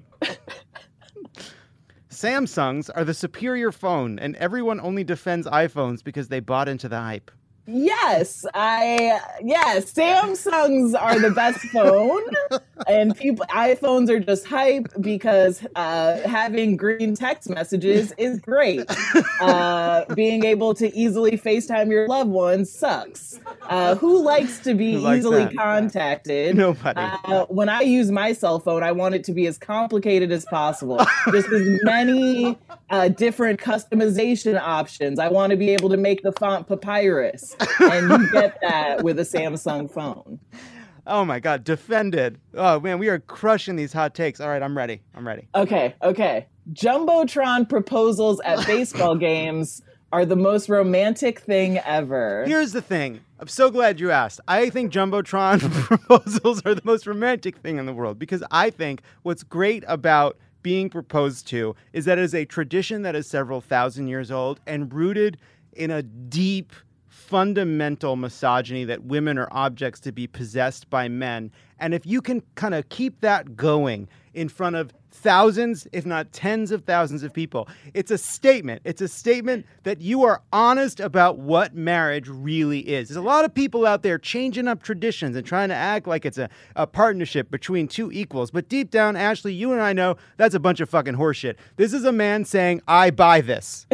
Samsungs are the superior phone, and everyone only defends iPhones because they bought into the hype. Yes, I yes, Samsungs are the best phone, and people iPhones are just hype because uh, having green text messages is great. Uh, being able to easily FaceTime your loved ones sucks. Uh, who likes to be likes easily that? contacted? Nobody. Uh, when I use my cell phone, I want it to be as complicated as possible. Just as many uh, different customization options. I want to be able to make the font papyrus. And you get that with a Samsung phone. Oh my God, defended. Oh man, we are crushing these hot takes. All right, I'm ready. I'm ready. Okay, okay. Jumbotron proposals at baseball games are the most romantic thing ever. Here's the thing. I'm so glad you asked. I think Jumbotron proposals are the most romantic thing in the world because I think what's great about being proposed to is that it is a tradition that is several thousand years old and rooted in a deep fundamental misogyny that women are objects to be possessed by men. And if you can kind of keep that going in front of thousands, if not tens of thousands of people, it's a statement. It's a statement that you are honest about what marriage really is. There's a lot of people out there changing up traditions and trying to act like it's a, a partnership between two equals. But deep down, Ashley, you and I know that's a bunch of fucking horseshit. This is a man saying, I buy this.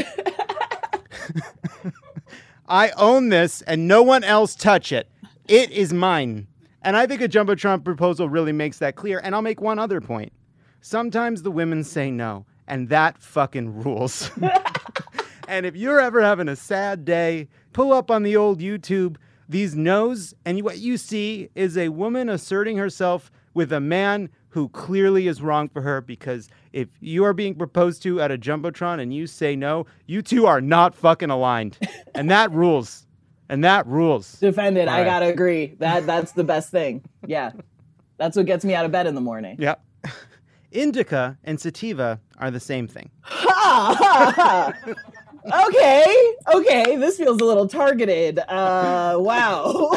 I own this and no one else touch it. It is mine. And I think a Jumbotron proposal really makes that clear. And I'll make one other point. Sometimes the women say no, and that fucking rules. And if you're ever having a sad day, pull up on the old YouTube these no's, and what you see is a woman asserting herself with a man who clearly is wrong for her, because if you are being proposed to at a Jumbotron and you say no, you two are not fucking aligned. And that rules. And that rules. Defended. All I right. gotta agree. That that's the best thing. Yeah. That's what gets me out of bed in the morning. Yep. Indica and sativa are the same thing. Ha, ha, ha. Okay. Okay. This feels a little targeted. Uh, wow.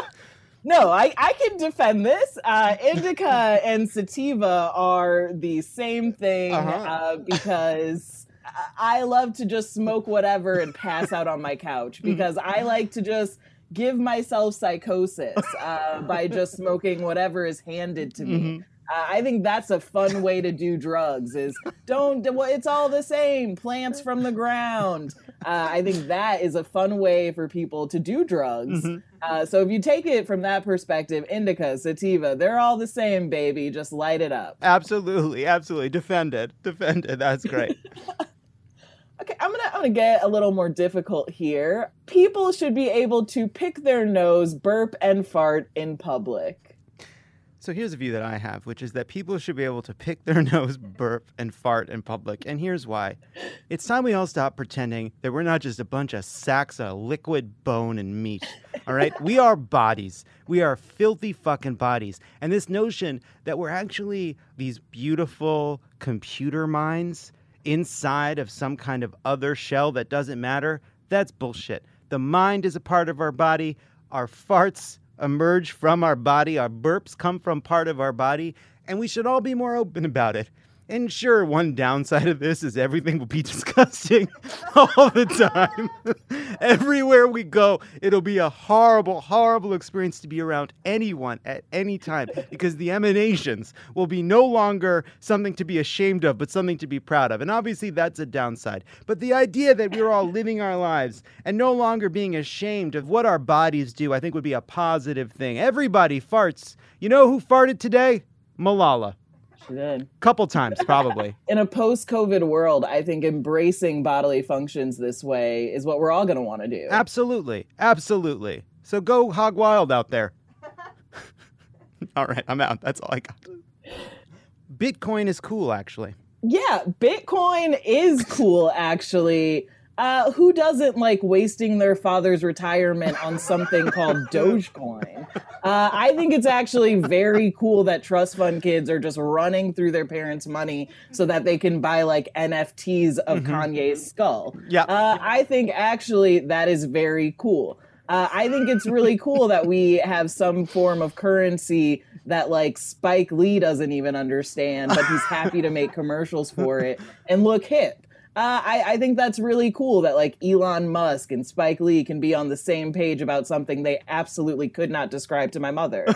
No, I, I can defend this. Uh, indica and sativa are the same thing Uh-huh. uh, because I love to just smoke whatever and pass out on my couch because I like to just give myself psychosis uh, by just smoking whatever is handed to me. Mm-hmm. Uh, I think that's a fun way to do drugs is don't, well, it's all the same, plants from the ground. Uh, I think that is a fun way for people to do drugs. Mm-hmm. Uh, so if you take it from that perspective, indica, sativa, they're all the same, baby. Just light it up. Absolutely, absolutely. Defend it. Defend it. That's great. Okay, I'm gonna I'm gonna get a little more difficult here. People should be able to pick their nose, burp, and fart in public. So here's a view that I have, which is that people should be able to pick their nose, burp, and fart in public. And here's why. It's time we all stop pretending that we're not just a bunch of sacks of liquid bone and meat. All right? We are bodies. We are filthy fucking bodies. And this notion that we're actually these beautiful computer minds inside of some kind of other shell that doesn't matter, that's bullshit. The mind is a part of our body. Our farts emerge from our body. Our burps come from part of our body, and we should all be more open about it. And sure, one downside of this is everything will be disgusting all the time. Everywhere we go, it'll be a horrible, horrible experience to be around anyone at any time, because the emanations will be no longer something to be ashamed of, but something to be proud of. And obviously that's a downside. But the idea that we're all living our lives and no longer being ashamed of what our bodies do, I think would be a positive thing. Everybody farts. You know who farted today? Malala. She did. Couple times, probably. In a post-COVID world, I think embracing bodily functions this way is what we're all going to want to do. Absolutely. Absolutely. So go hog wild out there. All right, I'm out. That's all I got. Bitcoin is cool, actually. Yeah, Bitcoin is cool, actually. Uh, who doesn't like wasting their father's retirement on something called Dogecoin? Uh, I think it's actually very cool that trust fund kids are just running through their parents' money so that they can buy like N F Ts of mm-hmm. Kanye's skull. Yeah, uh, I think actually that is very cool. Uh, I think it's really cool that we have some form of currency that like Spike Lee doesn't even understand, but he's happy to make commercials for it and look hip. Uh, I, I think that's really cool that like Elon Musk and Spike Lee can be on the same page about something they absolutely could not describe to my mother.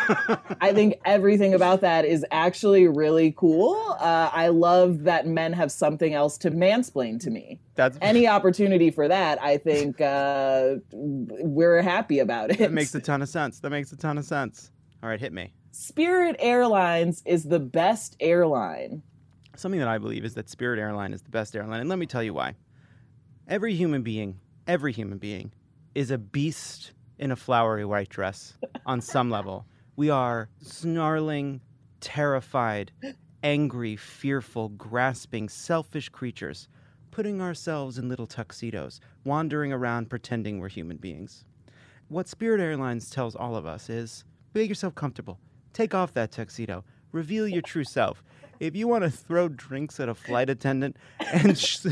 I think everything about that is actually really cool. Uh, I love that men have something else to mansplain to me. That's any opportunity for that. I think uh, we're happy about it. That makes a ton of sense. That makes a ton of sense. All right, hit me. Spirit Airlines is the best airline. Something that I believe is that Spirit Airline is the best airline, and let me tell you why. Every human being, every human being is a beast in a flowery white dress on some level. We are snarling, terrified, angry, fearful, grasping, selfish creatures, putting ourselves in little tuxedos, wandering around pretending we're human beings. What Spirit Airlines tells all of us is, make yourself comfortable. Take off that tuxedo. Reveal your true self. If you want to throw drinks at a flight attendant and sh-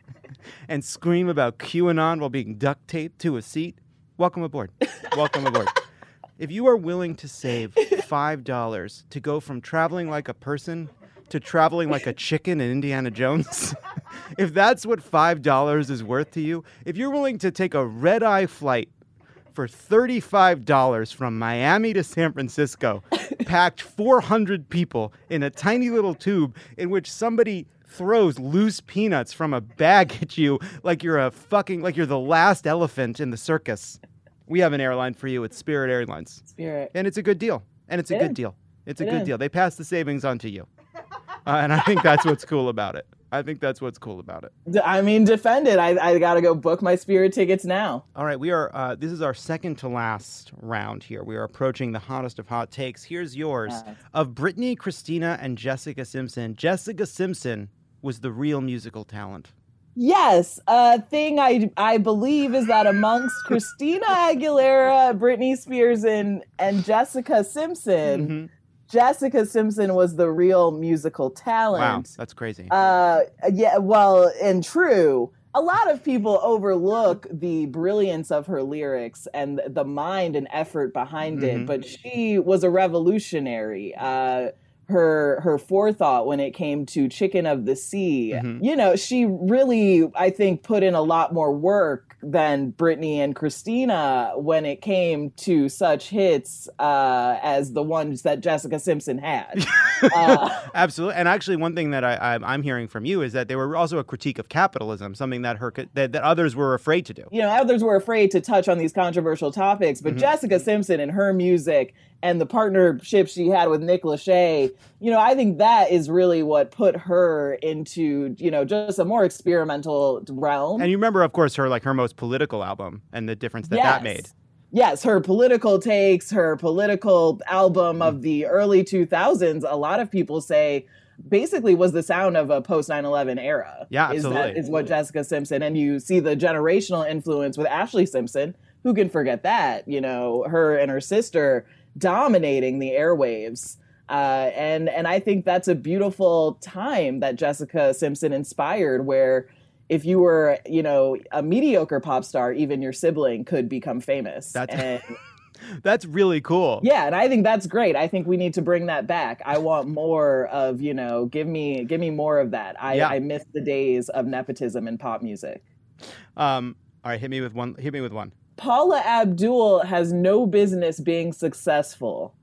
and scream about QAnon while being duct taped to a seat, welcome aboard. Welcome aboard. If you are willing to save five dollars to go from traveling like a person to traveling like a chicken in Indiana Jones, if that's what five dollars is worth to you, if you're willing to take a red-eye flight for thirty-five dollars from Miami to San Francisco, packed four hundred people in a tiny little tube in which somebody throws loose peanuts from a bag at you like you're a fucking, like you're the last elephant in the circus. We have an airline for you. It's Spirit Airlines. Spirit. And it's a good deal. And it's a It good is. deal. It's a It good is. deal. They pass the savings on to you. Uh, and I think that's what's cool about it. I think that's what's cool about it. D- I mean, defend it. I, I got to go book my Spirit tickets now. All right, we are. Uh, this is our second to last round here. We are approaching the hottest of hot takes. Here's yours Nice. of Britney, Christina, and Jessica Simpson. Jessica Simpson was the real musical talent. Yes, a thing I I believe is that amongst Christina Aguilera, Britney Spears, and and Jessica Simpson, Mm-hmm. Jessica Simpson was the real musical Wow, talent. that's crazy. Uh, yeah, well, and true. A lot of people overlook the brilliance of her lyrics and the mind and effort behind Mhm. it, but she was a revolutionary. Uh, her her forethought when it came to Chicken of the Sea, Mhm. you know, she really, I think, put in a lot more work than Britney and Christina when it came to such hits uh, as the ones that Jessica Simpson had. uh, Absolutely. And actually, one thing that I, I, I'm hearing from you is that they were also a critique of capitalism, something that her that, that others were afraid to do. you know, others were afraid to touch on these controversial topics, but Mhm. Jessica Simpson and her music and the partnership she had with Nick Lachey, you know, I think that is really what put her into, you know, just a more experimental realm. And you remember, of course, her like her most political album and the difference that that made. Yes, her political takes, her political album of the early two thousands, a lot of people say basically was the sound of a post nine eleven era. Yeah, is that absolutely. is what Jessica Simpson, and you see the generational influence with Ashley Simpson. Who can forget that? You know, her and her sister dominating the airwaves. Uh, and and I think that's a beautiful time that Jessica Simpson inspired, where if you were, you know, a mediocre pop star, even your sibling could become famous. That's- and, That's really cool. yeah, and I think that's great. I think we need to bring that back. I want more of, you know, give me give me more of that. I, Yeah. I miss the days of nepotism in pop music. Um. All right, hit me with one. Hit me with one. Paula Abdul has no business being successful.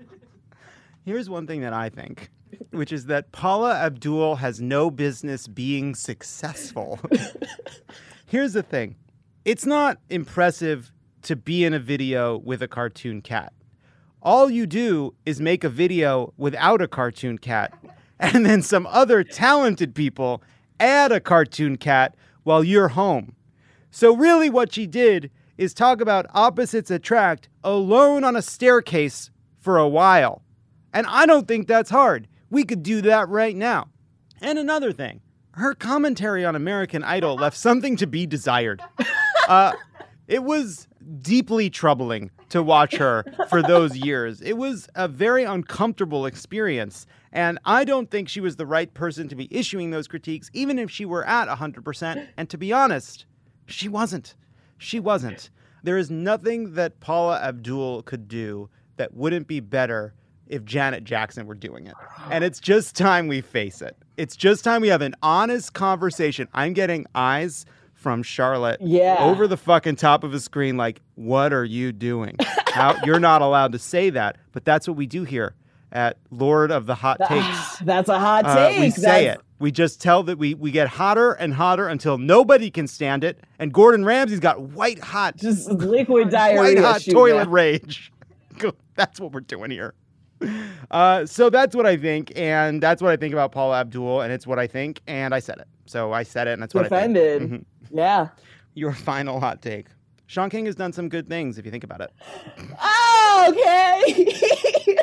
Here's one thing that I think, which is that Paula Abdul has no business being successful. Here's the thing. It's not impressive to be in a video with a cartoon cat. All you do is make a video without a cartoon cat, and then some other talented people add a cartoon cat while you're home. So really what she did is talk about opposites attract alone on a staircase for a while. And I don't think that's hard. We could do that right now. And another thing, her commentary on American Idol left something to be desired. Uh, it was deeply troubling to watch her for those years. It was a very uncomfortable experience. And I don't think she was the right person to be issuing those critiques, even if she were at one hundred percent. And to be honest, she wasn't. She wasn't. There is nothing that Paula Abdul could do that wouldn't be better if Janet Jackson were doing it. And it's just time we face it. It's just time we have an honest conversation. I'm getting eyes from Charlotte yeah. over the fucking top of a screen like, what are you doing? How, you're not allowed to say that, but that's what we do here at Lord of the Hot Takes. That's a hot Uh, take. we say That's... it. We just tell that we, we get hotter and hotter until nobody can stand it. And Gordon Ramsay's got white hot, just liquid diarrhea. white hot toilet down. rage. That's what we're doing here. Uh, so that's what I think, and that's what I think about Paula Abdul, and it's what I think, and I said it. So I said it, and that's what Defended. I think. Mm-hmm. Yeah. Your final hot take. Sean King has done some good things, if you think about it. Oh, okay.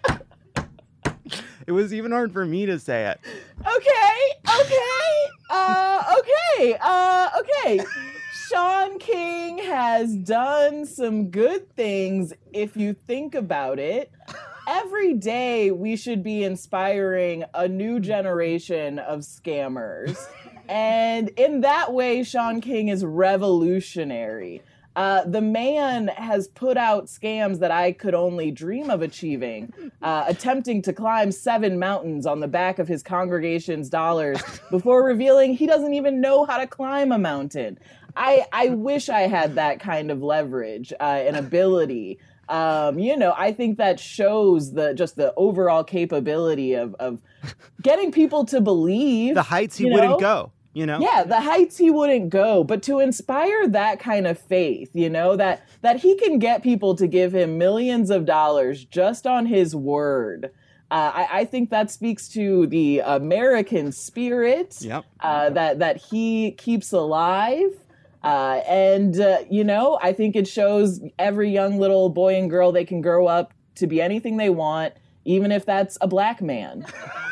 It was even hard for me to say it. Okay, okay, uh, okay, uh, okay. Sean King has done some good things if you think about it. Every day we should be inspiring a new generation of scammers. And in that way, Sean King is revolutionary. Uh, the man has put out scams that I could only dream of achieving, uh, attempting to climb seven mountains on the back of his congregation's dollars before revealing he doesn't even know how to climb a mountain. I, I wish I had that kind of leverage uh, and ability. Um, you know, I think that shows the just the overall capability of, of getting people to believe. The heights he you wouldn't know? go. You know? Yeah, the heights he wouldn't go, but to inspire that kind of faith, you know, that that he can get people to give him millions of dollars just on his word. Uh, I, I think that speaks to the American spirit Yep. uh, that that he keeps alive. Uh, and, uh, you know, I think it shows every young little boy and girl they can grow up to be anything they want, even if that's a black man.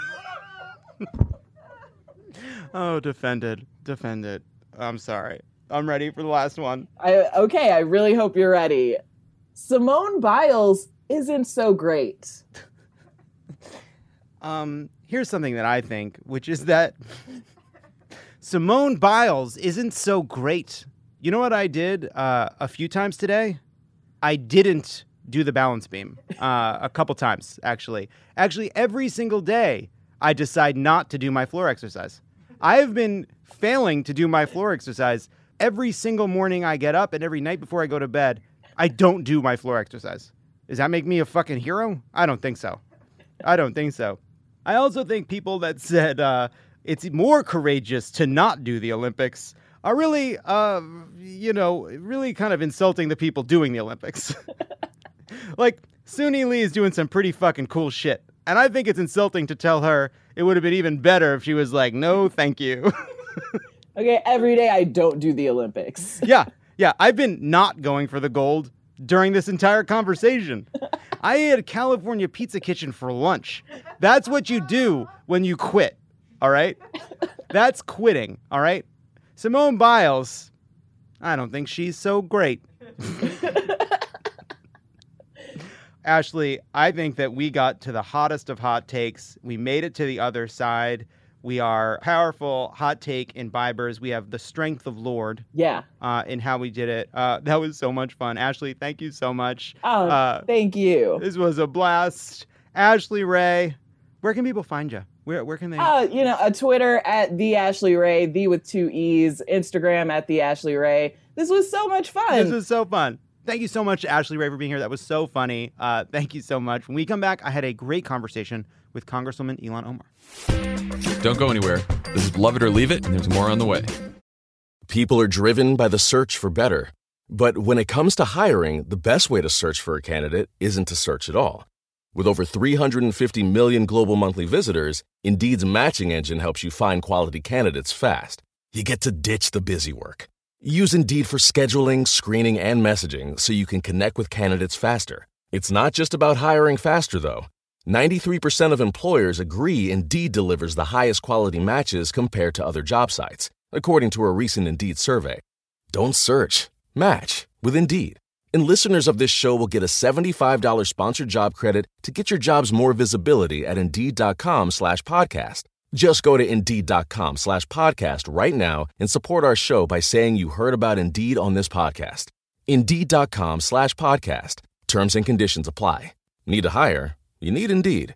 Oh, defended. Defended. I'm sorry. I'm ready for the last one. I, okay, I really hope you're ready. Simone Biles isn't so great. Um, here's something that I think, which is that Simone Biles isn't so great. You know what I did uh, a few times today? I didn't do the balance beam uh, a couple times, actually. Actually, every single day, I decide not to do my floor exercise. I have been failing to do my floor exercise every single morning I get up and every night before I go to bed. I don't do my floor exercise. Does that make me a fucking hero? I don't think so. I don't think so. I also think people that said uh, it's more courageous to not do the Olympics are really, uh, you know, really kind of insulting the people doing the Olympics. Like, Suni Lee is doing some pretty fucking cool shit. And I think it's insulting to tell her it would have been even better if she was like, no, thank you. Okay, every day I don't do the Olympics. Yeah, yeah. I've been not going for the gold during this entire conversation. I ate a California Pizza Kitchen for lunch. That's what you do when you quit, all right? That's quitting, all right? Simone Biles, I don't think she's so great. Ashley, I think that we got to the hottest of hot takes. We made it to the other side. We are powerful hot take imbibers. We have the strength of Lord. Yeah. Uh, in how we did it. Uh, that was so much fun. Ashley, thank you so much. Oh, uh, thank you. This was a blast. Ashley Ray, where can people find you? Where where can they? Uh, you know, a Twitter at the Ashley Ray, the with two E's, Instagram at the Ashley Ray. This was so much fun. This was so fun. Thank you so much, Ashley Ray, for being here. That was so funny. Uh, thank you so much. When we come back, I had a great conversation with Congresswoman Ilhan Omar. Don't go anywhere. This is Love It or Leave It, and there's more on the way. People are driven by the search for better. But when it comes to hiring, the best way to search for a candidate isn't to search at all. With over three hundred fifty million global monthly visitors, Indeed's matching engine helps you find quality candidates fast. You get to ditch the busy work. Use Indeed for scheduling, screening, and messaging so you can connect with candidates faster. It's not just about hiring faster, though. ninety-three percent of employers agree Indeed delivers the highest quality matches compared to other job sites, according to a recent Indeed survey. Don't search. Match with Indeed. And listeners of this show will get a seventy-five dollars sponsored job credit to get your jobs more visibility at Indeed.com slash podcast. Just go to Indeed.com slash podcast right now and support our show by saying you heard about Indeed on this podcast. Indeed.com slash podcast. Terms and conditions apply. Need to hire? You need Indeed.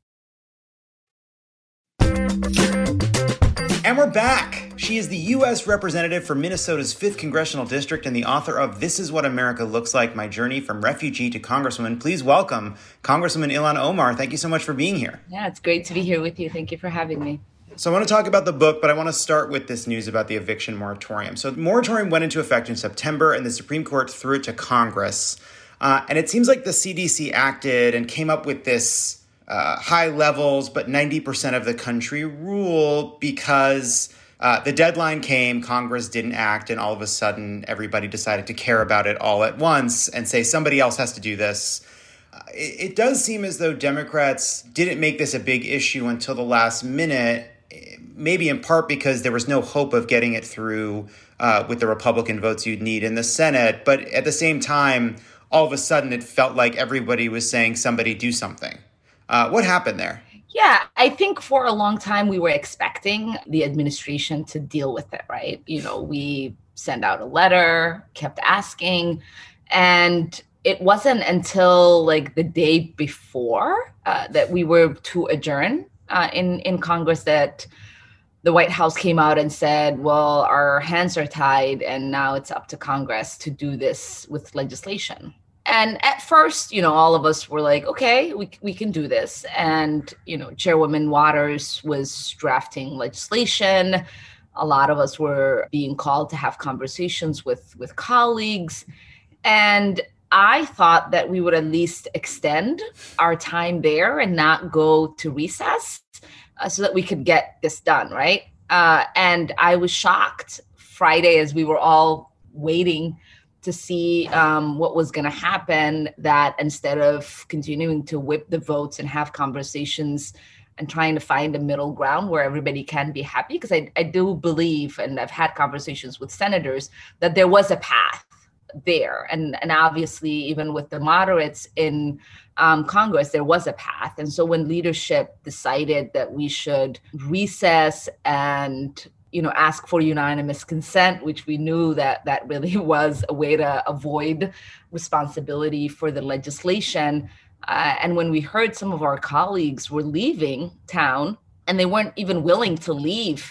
And we're back. She is the U S representative for Minnesota's fifth Congressional District and the author of This Is What America Looks Like, My Journey from Refugee to Congresswoman. Please welcome Congresswoman Ilhan Omar. Thank you so much for being here. Yeah, it's great to be here with you. Thank you for having me. So I want to talk about the book, but I want to start with this news about the eviction moratorium. So the moratorium went into effect in September, and the Supreme Court threw it to Congress. Uh, and it seems like the C D C acted and came up with this uh, high levels, but ninety percent of the country rule because uh, the deadline came, Congress didn't act, and all of a sudden everybody decided to care about it all at once and say somebody else has to do this. Uh, it, it does seem as though Democrats didn't make this a big issue until the last minute, maybe in part because there was no hope of getting it through uh, with the Republican votes you'd need in the Senate. But at the same time, all of a sudden it felt like everybody was saying somebody do something. Uh, what happened there? Yeah, I think for a long time we were expecting the administration to deal with it, right? You know, we sent out a letter, kept asking, and it wasn't until like the day before uh, that we were to adjourn uh, in, in Congress that the White House came out and said, well, our hands are tied and now it's up to Congress to do this with legislation. And at first, you know, all of us were like, okay, we we can do this. And, you know, Chairwoman Waters was drafting legislation. A lot of us were being called to have conversations with, with colleagues. And I thought that we would at least extend our time there and not go to recess uh, so that we could get this done, right? Uh, and I was shocked Friday as we were all waiting to see um, what was going to happen, that instead of continuing to whip the votes and have conversations and trying to find a middle ground where everybody can be happy, because I, I do believe, and I've had conversations with senators, that there was a path there. And, and obviously, even with the moderates in um, Congress, there was a path. And so when leadership decided that we should recess and you know, ask for unanimous consent, which we knew that that really was a way to avoid responsibility for the legislation. Uh, and when we heard some of our colleagues were leaving town and they weren't even willing to leave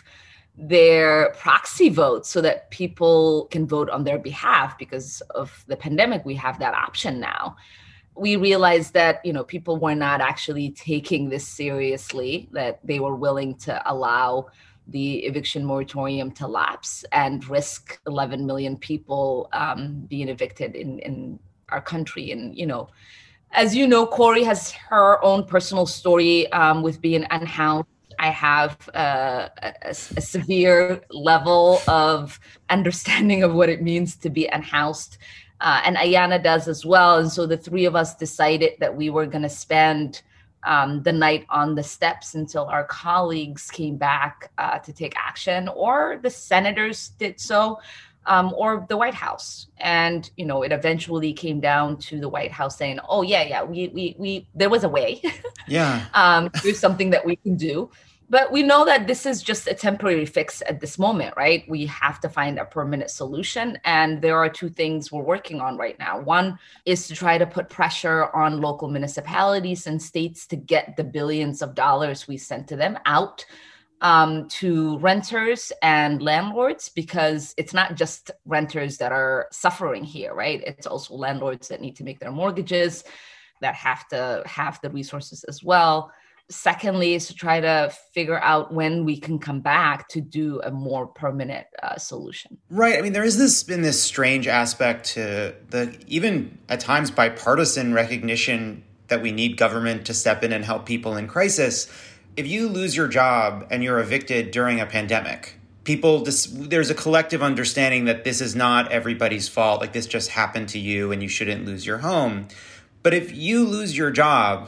their proxy votes so that people can vote on their behalf because of the pandemic, we have that option now. We realized that, you know, people were not actually taking this seriously, that they were willing to allow the eviction moratorium to lapse and risk eleven million people um, being evicted in, in our country. And, you know, as you know, Corey has her own personal story um, with being unhoused. I have uh, a, a severe level of understanding of what it means to be unhoused. Uh, and Ayanna does as well. And so the three of us decided that we were going to spend Um, the night on the steps until our colleagues came back uh, to take action, or the senators did so, um, or the White House. And, you know, it eventually came down to the White House saying, oh, yeah, yeah, we, we, we there was a way. Yeah. um, there's something that we can do. But we know that this is just a temporary fix at this moment, right? We have to find a permanent solution. And there are two things we're working on right now. One is to try to put pressure on local municipalities and states to get the billions of dollars we sent to them out um, to renters and landlords, because it's not just renters that are suffering here, right? It's also landlords that need to make their mortgages, that have to have the resources as well. Secondly, is to try to figure out when we can come back to do a more permanent uh, solution. Right. I mean, there has this been this strange aspect to the even at times bipartisan recognition that we need government to step in and help people in crisis. If you lose your job and you're evicted during a pandemic, people just, there's a collective understanding that this is not everybody's fault. Like, this just happened to you and you shouldn't lose your home. But if you lose your job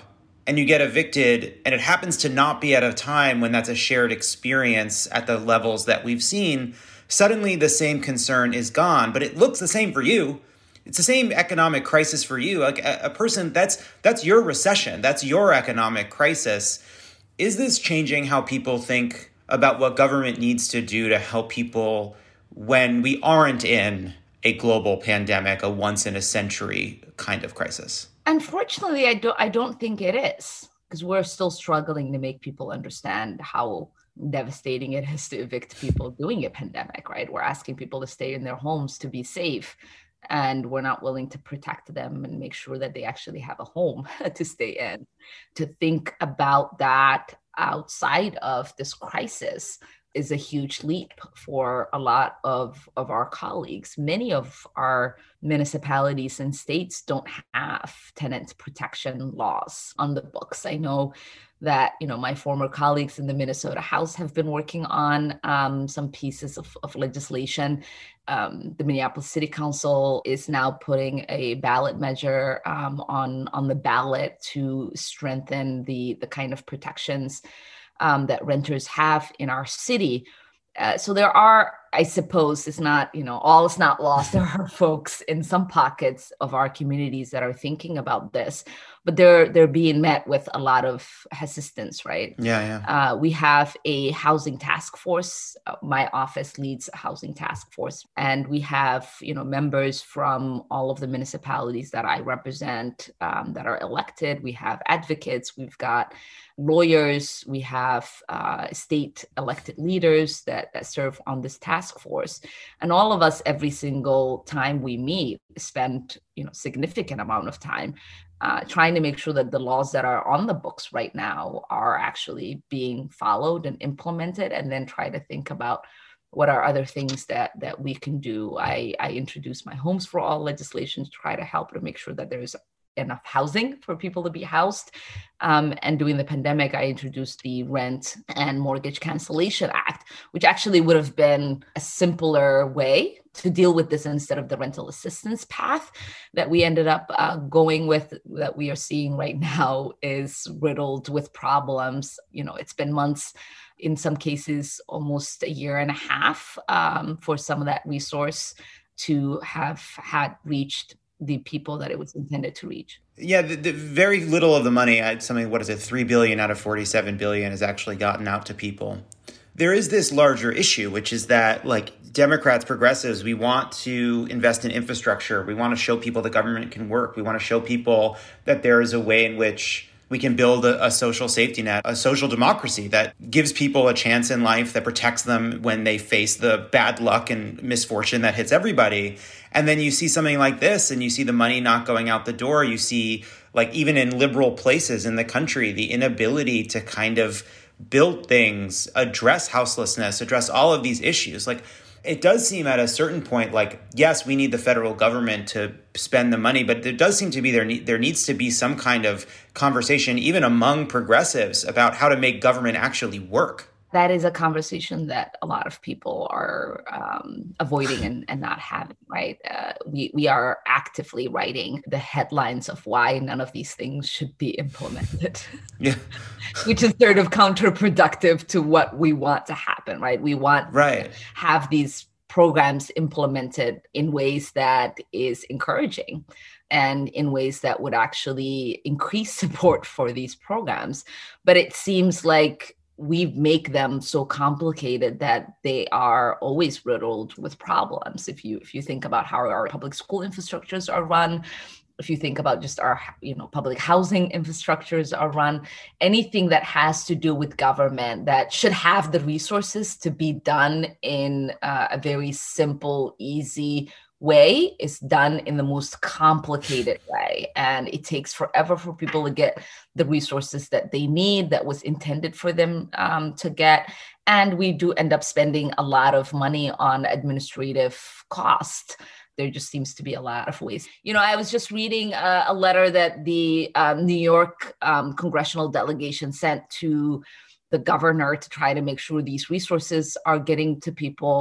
and you get evicted, and it happens to not be at a time when that's a shared experience at the levels that we've seen, suddenly the same concern is gone. But it looks the same for you. It's the same economic crisis for you. Like a, a person, that's that's your recession. That's your economic crisis. Is this changing how people think about what government needs to do to help people when we aren't in a global pandemic, a once-in-a-century kind of crisis? Unfortunately, I don't, I don't think it is, because we're still struggling to make people understand how devastating it is to evict people during a pandemic, right? We're asking people to stay in their homes to be safe, and we're not willing to protect them and make sure that they actually have a home to stay in. To think about that outside of this crisis is a huge leap for a lot of, of our colleagues. Many of our municipalities and states don't have tenant protection laws on the books. I know that, you know, my former colleagues in the Minnesota House have been working on um, some pieces of, of legislation. Um, the Minneapolis City Council is now putting a ballot measure um, on, on the ballot to strengthen the, the kind of protections um, that renters have in our city. Uh, so there are, I suppose, it's not, you know, all is not lost. There are folks in some pockets of our communities that are thinking about this, but they're they're being met with a lot of resistance, right? Yeah, yeah. Uh, we have a housing task force. Uh, my office leads a housing task force, and we have, you know, members from all of the municipalities that I represent um, that are elected. We have advocates. We've got lawyers. We have uh, state elected leaders that, that serve on this task force, and all of us, every single time we meet, spend, you know, significant amount of time uh, trying to make sure that the laws that are on the books right now are actually being followed and implemented, and then try to think about what are other things that that we can do. I, I introduced my Homes for All legislation to try to help to make sure that there's enough housing for people to be housed. Um, and during the pandemic, I introduced the Rent and Mortgage Cancellation Act, which actually would have been a simpler way to deal with this instead of the rental assistance path that we ended up uh, going with, that we are seeing right now is riddled with problems. You know, it's been months, in some cases, almost a year and a half um, for some of that resource to have had reached the people that it was intended to reach. Yeah, the, the very little of the money, something, what is it, three billion out of forty-seven billion has actually gotten out to people. There is this larger issue, which is that, like, Democrats, progressives, we want to invest in infrastructure. We want to show people the government can work. We want to show people that there is a way in which we can build a, a social safety net, a social democracy that gives people a chance in life, that protects them when they face the bad luck and misfortune that hits everybody. And then you see something like this and you see the money not going out the door. You see, like, even in liberal places in the country, the inability to kind of build things, address houselessness, address all of these issues. Like, it does seem at a certain point like, yes, we need the federal government to spend the money, but there does seem to be there, ne- there needs to be some kind of conversation, even among progressives, about how to make government actually work. That is a conversation that a lot of people are um, avoiding and, and not having, right? Uh, we, we are actively writing the headlines of why none of these things should be implemented. Yeah. Which is sort of counterproductive to what we want to happen, right? We want right. to have these programs implemented in ways that is encouraging and in ways that would actually increase support for these programs. But it seems like we make them so complicated that they are always riddled with problems. If you if you think about how our public school infrastructures are run, if you think about just our, you know, public housing infrastructures are run, anything that has to do with government that should have the resources to be done in uh, a very simple, easy way is done in the most complicated way. And it takes forever for people to get the resources that they need, that was intended for them um, to get. And we do end up spending a lot of money on administrative cost. There just seems to be a lot of ways. You know, I was just reading a, a letter that the um, New York um, congressional delegation sent to the governor to try to make sure these resources are getting to people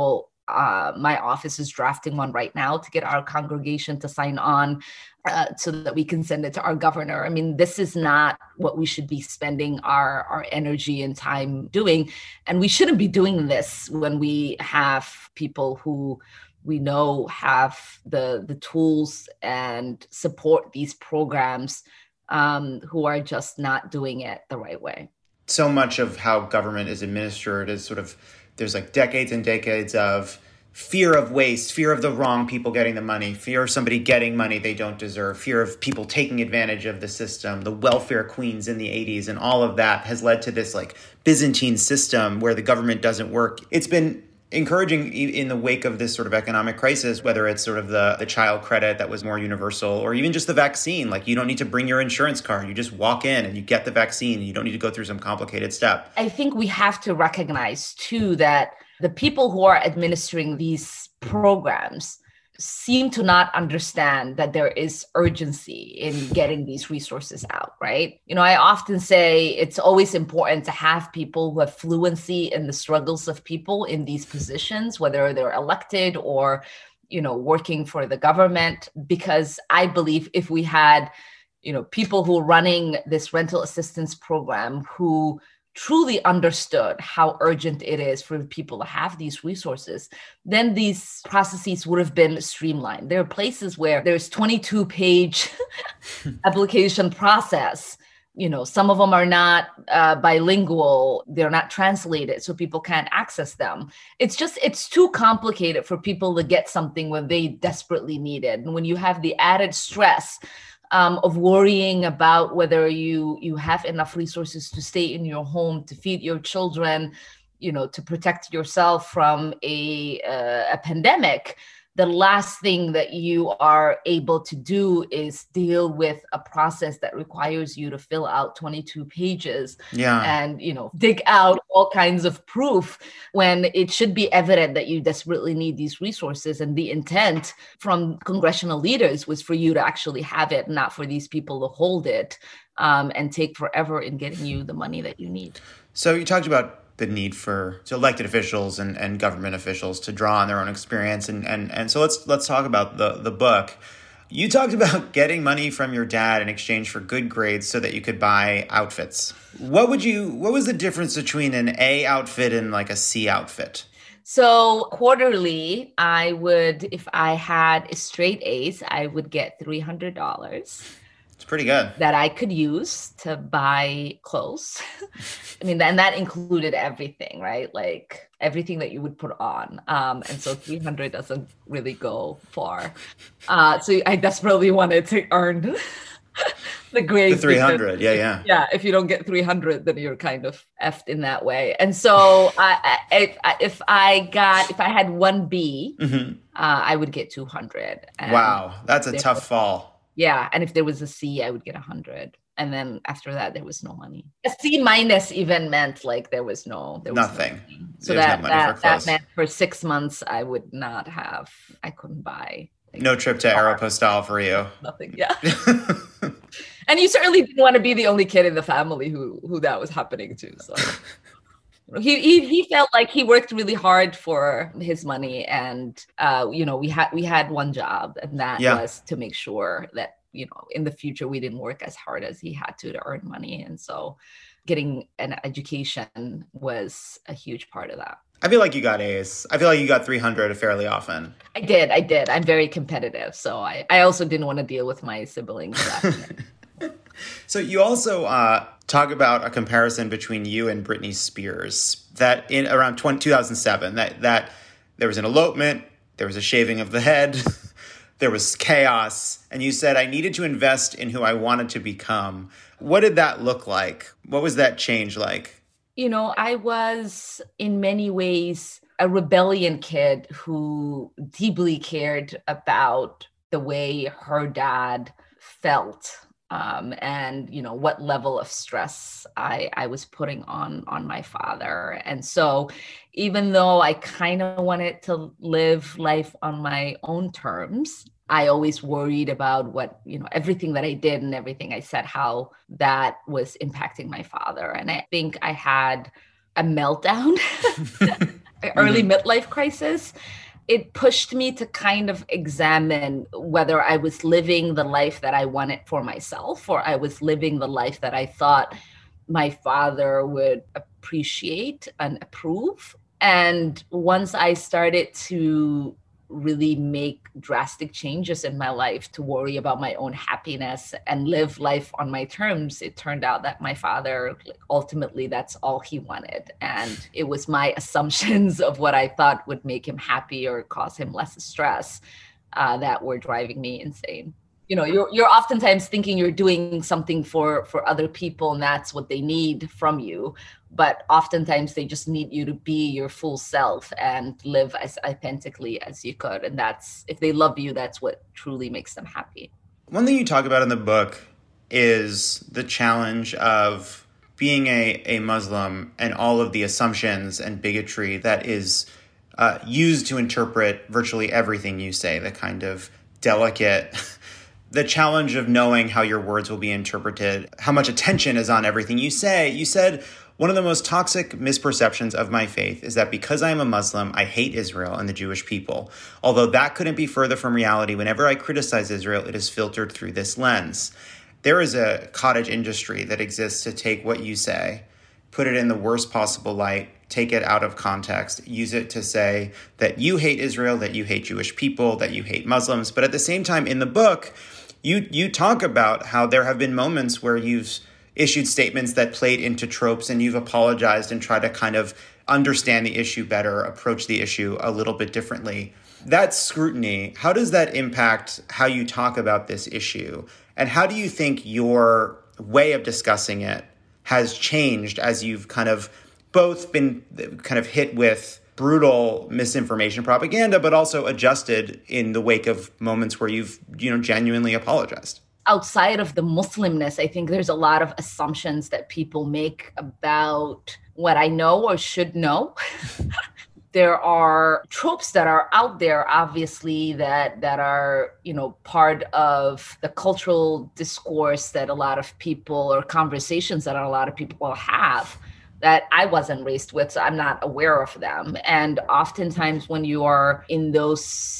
Uh, my office is drafting one right now to get our congregation to sign on uh, so that we can send it to our governor. I mean, this is not what we should be spending our, our energy and time doing. And we shouldn't be doing this when we have people who we know have the, the tools and support these programs um, who are just not doing it the right way. So much of how government is administered is sort of, there's like decades and decades of fear of waste, fear of the wrong people getting the money, fear of somebody getting money they don't deserve, fear of people taking advantage of the system, the welfare queens in the eighties, and all of that has led to this like Byzantine system where the government doesn't work. It's been encouraging in the wake of this sort of economic crisis, whether it's sort of the, the child credit that was more universal, or even just the vaccine. Like, you don't need to bring your insurance card. You just walk in and you get the vaccine. You don't need to go through some complicated step. I think we have to recognize, too, that the people who are administering these programs seem to not understand that there is urgency in getting these resources out, right? You know, I often say it's always important to have people who have fluency in the struggles of people in these positions, whether they're elected or, you know, working for the government, because I believe if we had, you know, people who are running this rental assistance program who truly understood how urgent it is for people to have these resources, then these processes would have been streamlined. There are places where there's twenty-two page application process. You know, some of them are not uh, bilingual. They're not translated, so people can't access them. It's just, it's too complicated for people to get something when they desperately need it. And when you have the added stress Um, of worrying about whether you you have enough resources to stay in your home, to feed your children, you know, to protect yourself from a uh, a pandemic, the last thing that you are able to do is deal with a process that requires you to fill out twenty-two pages yeah. and, you know, dig out all kinds of proof when it should be evident that you desperately need these resources. And the intent from congressional leaders was for you to actually have it, not for these people to hold it um, and take forever in getting you the money that you need. So you talked about the need for so elected officials and, and government officials to draw on their own experience. And, and, and so let's let's talk about the, the book. You talked about getting money from your dad in exchange for good grades so that you could buy outfits. What would you what was the difference between an A outfit and like a C outfit? So quarterly, I would, if I had straight A's, I would get three hundred dollars. It's pretty good. That I could use to buy clothes. I mean, and that included everything, right? Like everything that you would put on. Um, and so three hundred doesn't really go far. Uh, so I desperately wanted to earn the grades. The three hundred, because, yeah, yeah. Yeah, if you don't get three hundred, then you're kind of effed in that way. And so I, I, if I got, if I had one B, mm-hmm. uh, I would get two hundred. Wow, that's a tough fall. Yeah. And if there was a C, I would get one hundred. And then after that, there was no money. A C minus even meant like there was no, there was nothing. No so There's that, no money that, for that meant for six months, I would not have, I couldn't buy. Like, no trip to Aeropostale for you. Nothing. Yeah. And you certainly didn't want to be the only kid in the family who, who that was happening to. So he, he, he felt like he worked really hard for his money. And, uh, you know, we had, we had one job, and that yeah. was to make sure that, you know, in the future, we didn't work as hard as he had to to earn money. And so getting an education was a huge part of that. I feel like you got A's. I feel like you got three hundred fairly often. I did. I did. I'm very competitive. So I, I also didn't want to deal with my siblings. So you also uh, talk about a comparison between you and Britney Spears, that in around two thousand seven, that, that there was an elopement, there was a shaving of the head, there was chaos, and you said, I needed to invest in who I wanted to become. What did that look like? What was that change like? You know, I was in many ways a rebellion kid who deeply cared about the way her dad felt. Um, and, you know, what level of stress I, I was putting on, on my father. And so even though I kind of wanted to live life on my own terms, I always worried about what, you know, everything that I did and everything I said, how that was impacting my father. And I think I had a meltdown early Mm-hmm. midlife crisis, it pushed me to kind of examine whether I was living the life that I wanted for myself, or I was living the life that I thought my father would appreciate and approve. And once I started to really make drastic changes in my life to worry about my own happiness and live life on my terms, it turned out that my father, ultimately, that's all he wanted. And it was my assumptions of what I thought would make him happy or cause him less stress uh, that were driving me insane. You know, you're you're oftentimes thinking you're doing something for for other people and that's what they need from you. But oftentimes they just need you to be your full self and live as authentically as you could. And that's, if they love you, that's what truly makes them happy. One thing you talk about in the book is the challenge of being a, a Muslim and all of the assumptions and bigotry that is uh, used to interpret virtually everything you say, the kind of delicate... the challenge of knowing how your words will be interpreted, how much attention is on everything you say. You said, one of the most toxic misperceptions of my faith is that because I am a Muslim, I hate Israel and the Jewish people. Although that couldn't be further from reality, whenever I criticize Israel, it is filtered through this lens. There is a cottage industry that exists to take what you say, put it in the worst possible light, take it out of context, use it to say that you hate Israel, that you hate Jewish people, that you hate Muslims. But at the same time, in the book, you you talk about how there have been moments where you've issued statements that played into tropes and you've apologized and tried to kind of understand the issue better, approach the issue a little bit differently. That scrutiny, how does that impact how you talk about this issue? And how do you think your way of discussing it has changed as you've kind of both been kind of hit with brutal misinformation propaganda, but also adjusted in the wake of moments where you've, you know, genuinely apologized? Outside of the Muslimness, I think there's a lot of assumptions that people make about what I know or should know. There are tropes that are out there, obviously, that that are, you know, part of the cultural discourse that a lot of people, or conversations that a lot of people have, that I wasn't raised with, so I'm not aware of them. And oftentimes when you are in those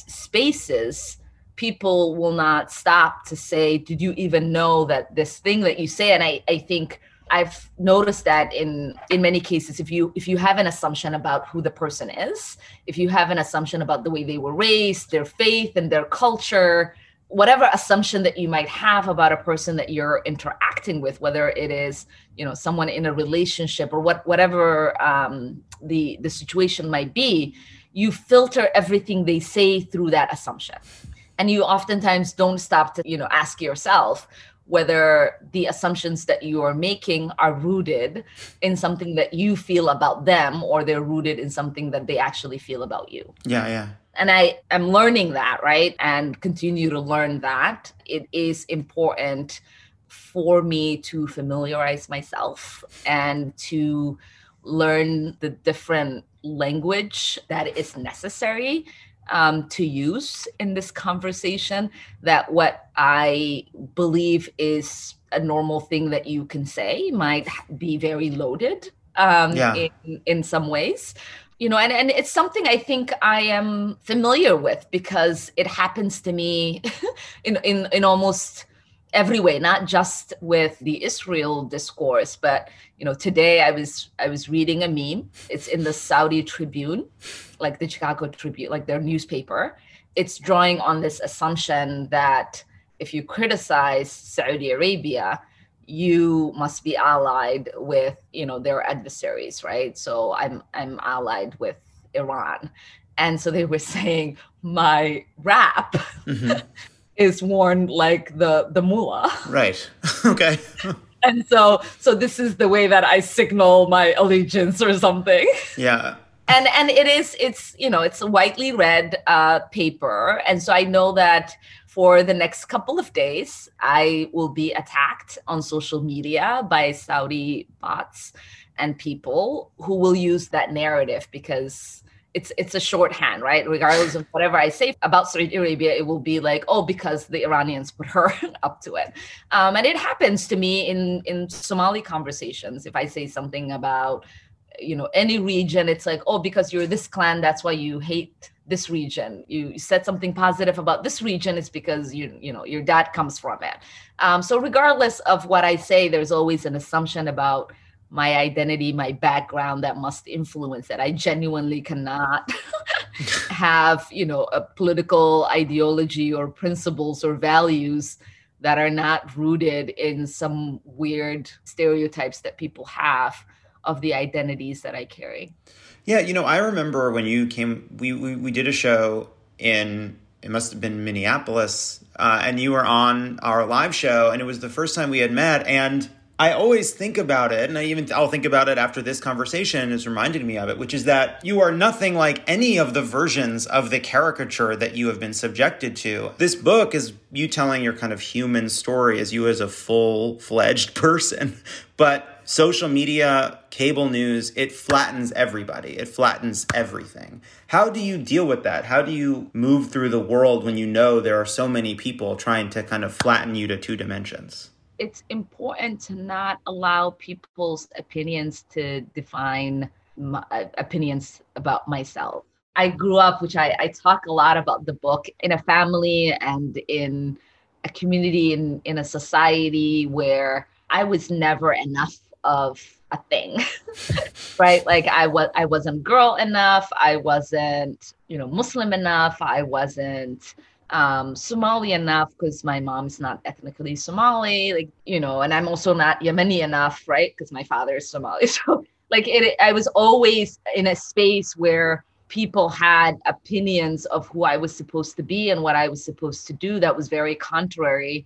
spaces, people will not stop to say, did you even know that this thing that you say? And I, I think I've noticed that in, in many cases, if you if you have an assumption about who the person is, if you have an assumption about the way they were raised, their faith and their culture, whatever assumption that you might have about a person that you're interacting with, whether it is, you know, someone in a relationship or what, whatever um, the, the situation might be, you filter everything they say through that assumption. And you oftentimes don't stop to, you know, ask yourself whether the assumptions that you are making are rooted in something that you feel about them, or they're rooted in something that they actually feel about you. Yeah, yeah. And I am learning that, right? And continue to learn that. It is important for me to familiarize myself and to learn the different language that is necessary um, to use in this conversation, that what I believe is a normal thing that you can say might be very loaded um, yeah. in, in some ways. You know, and, and it's something I think I am familiar with because it happens to me in, in, in almost every way, not just with the Israel discourse, but, you know, today I was I was reading a meme. It's in the Saudi Tribune, like the Chicago Tribune, like their newspaper. It's drawing on this assumption that if you criticize Saudi Arabia, you must be allied with, you know, their adversaries, right? So I'm I'm allied with Iran. And so they were saying my rap mm-hmm. is worn like the the mullah. Right. Okay. And so so this is the way that I signal my allegiance or something. Yeah. And and it is, it's, you know, it's a widely read uh, paper. And so I know that for the next couple of days, I will be attacked on social media by Saudi bots and people who will use that narrative because it's it's a shorthand, right? Regardless of whatever I say about Saudi Arabia, it will be like, oh, because the Iranians put her up to it. Um, and it happens to me in, in Somali conversations. If I say something about you know, any region, it's like, oh, because you're this clan, that's why you hate this region. You said something positive about this region, it's because you you know your dad comes from it. Um, so regardless of what I say, there's always an assumption about my identity, my background that must influence it. I genuinely cannot have, you know, a political ideology or principles or values that are not rooted in some weird stereotypes that people have of the identities that I carry. Yeah, you know, I remember when you came, we we, we did a show in, it must have been Minneapolis, uh, and you were on our live show, and it was the first time we had met, and I always think about it, and I even I'll think about it after this conversation has reminded me of it, which is that you are nothing like any of the versions of the caricature that you have been subjected to. This book is you telling your kind of human story as you as a full-fledged person, but social media, cable news, it flattens everybody. It flattens everything. How do you deal with that? How do you move through the world when you know there are so many people trying to kind of flatten you to two dimensions? It's important to not allow people's opinions to define my opinions about myself. I grew up, which I, I talk a lot about the book, in a family and in a community, in, in a society where I was never enough of a thing, right? Like I was, I wasn't girl enough. I wasn't, you know, Muslim enough. I wasn't um Somali enough because my mom's not ethnically Somali, like, you know, and I'm also not Yemeni enough, right? Because my father is Somali. So like it, I was always in a space where people had opinions of who I was supposed to be and what I was supposed to do that was very contrary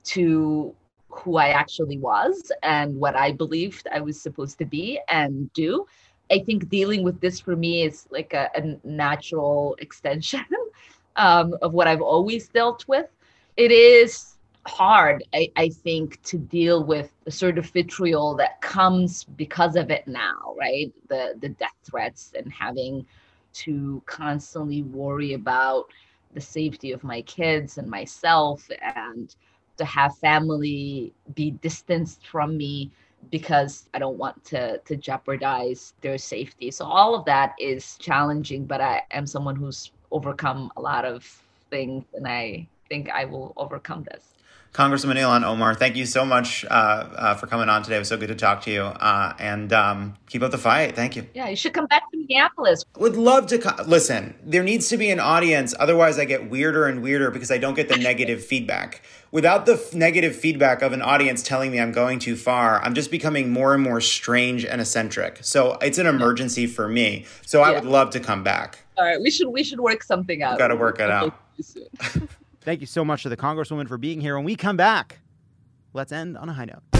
to who I actually was and what I believed I was supposed to be and do. I think dealing with this for me is like a, a natural extension Um, of what I've always dealt with. It is hard, I, I think, to deal with the sort of vitriol that comes because of it now, right? The the death threats and having to constantly worry about the safety of my kids and myself, and to have family be distanced from me because I don't want to to jeopardize their safety. So all of that is challenging, but I am someone who's overcome a lot of things, and I think I will overcome this. Congresswoman Ilhan Omar, thank you so much uh, uh, for coming on today. It was so good to talk to you, uh, and um, keep up the fight. Thank you. Yeah, you should come back to Minneapolis. Would love to co- listen. There needs to be an audience. Otherwise, I get weirder and weirder because I don't get the negative feedback. Without the f- negative feedback of an audience telling me I'm going too far, I'm just becoming more and more strange and eccentric. So it's an emergency for me. So I yeah. would love to come back. All right, we should we should work something out. Got to work it out. Thank you so much to the Congresswoman for being here. When we come back, let's end on a high note.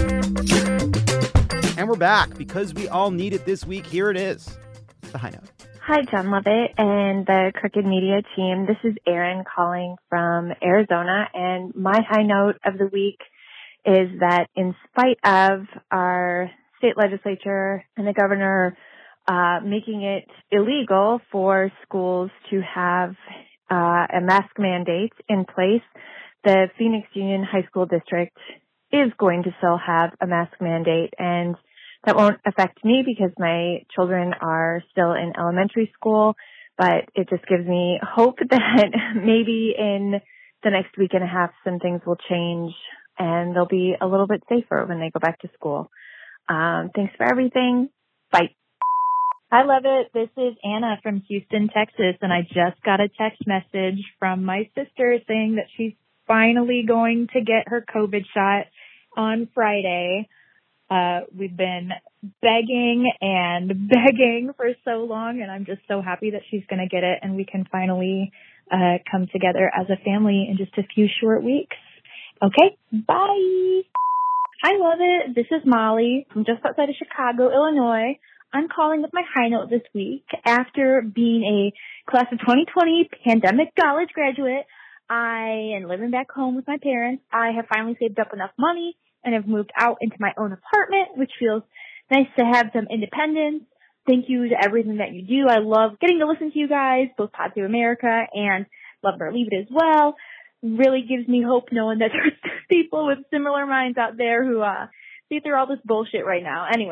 And we're back because we all need it this week. Here it is, the high note. Hi, Jon Lovett and the Crooked Media team. This is Erin calling from Arizona, and my high note of the week is that in spite of our state legislature and the governor uh, making it illegal for schools to have uh, a mask mandate in place, the Phoenix Union High School District is going to still have a mask mandate, and that won't affect me because my children are still in elementary school, but it just gives me hope that maybe in the next week and a half some things will change and they'll be a little bit safer when they go back to school. Um, thanks for everything. Bye. I love it. This is Anna from Houston, Texas, and I just got a text message from my sister saying that she's finally going to get her COVID shot on Friday. Uh, we've been begging and begging for so long, and I'm just so happy that she's going to get it and we can finally uh, come together as a family in just a few short weeks. Okay, bye. I love it. This is Molly from just outside of Chicago, Illinois. I'm calling with my high note this week. After being a class of twenty twenty pandemic college graduate, I am living back home with my parents. I have finally saved up enough money and have moved out into my own apartment, which feels nice to have some independence. Thank you to everything that you do. I love getting to listen to you guys, both Pod Save America and Love It or Leave It as well. Really gives me hope knowing that there's people with similar minds out there who uh see through all this bullshit right now. Anyway,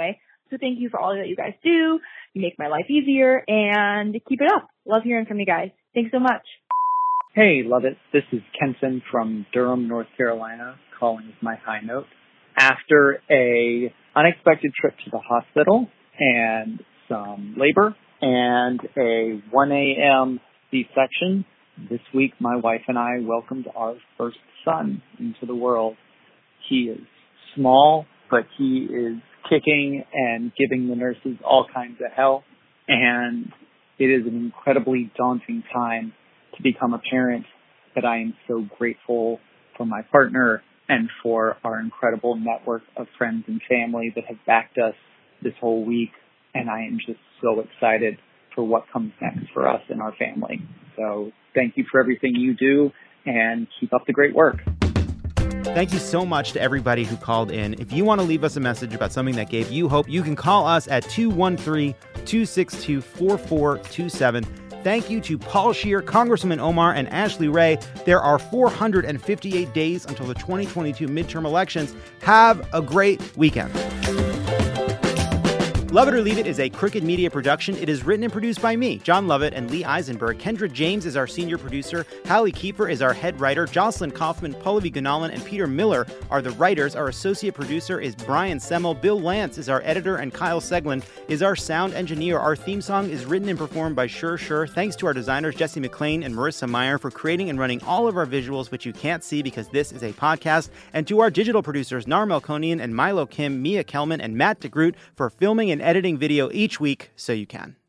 So thank you for all that you guys do. You make my life easier, and keep it up. Love hearing from you guys. Thanks so much. Hey, love it. This is Kenton from Durham, North Carolina, calling with my high note. After a unexpected trip to the hospital and some labor and a one a.m. C-section, this week my wife and I welcomed our first son into the world. He is small, but he is kicking and giving the nurses all kinds of hell. And it is an incredibly daunting time to become a parent, but I am so grateful for my partner and for our incredible network of friends and family that have backed us this whole week. And I am just so excited for what comes next for us and our family. So thank you for everything you do, and keep up the great work. Thank you so much to everybody who called in. If you want to leave us a message about something that gave you hope, you can call us at two one three, two six two, four four two seven. Thank you to Paul Scheer, Congresswoman Omar, and Ashley Ray. There are four hundred fifty-eight days until the twenty twenty-two midterm elections. Have a great weekend. Love It or Leave It is a Crooked Media production. It is written and produced by me, John Lovett, and Lee Eisenberg. Kendra James is our senior producer. Hallie Kiefer is our head writer. Jocelyn Kaufman, Pallavi Gunalan, and Peter Miller are the writers. Our associate producer is Brian Semmel. Bill Lance is our editor, and Kyle Seglin is our sound engineer. Our theme song is written and performed by Sure Sure. Thanks to our designers, Jesse McLean and Marissa Meyer, for creating and running all of our visuals, which you can't see because this is a podcast. And to our digital producers, Nar Melkonian and Milo Kim, Mia Kelman, and Matt DeGroot for filming and editing video each week so you can.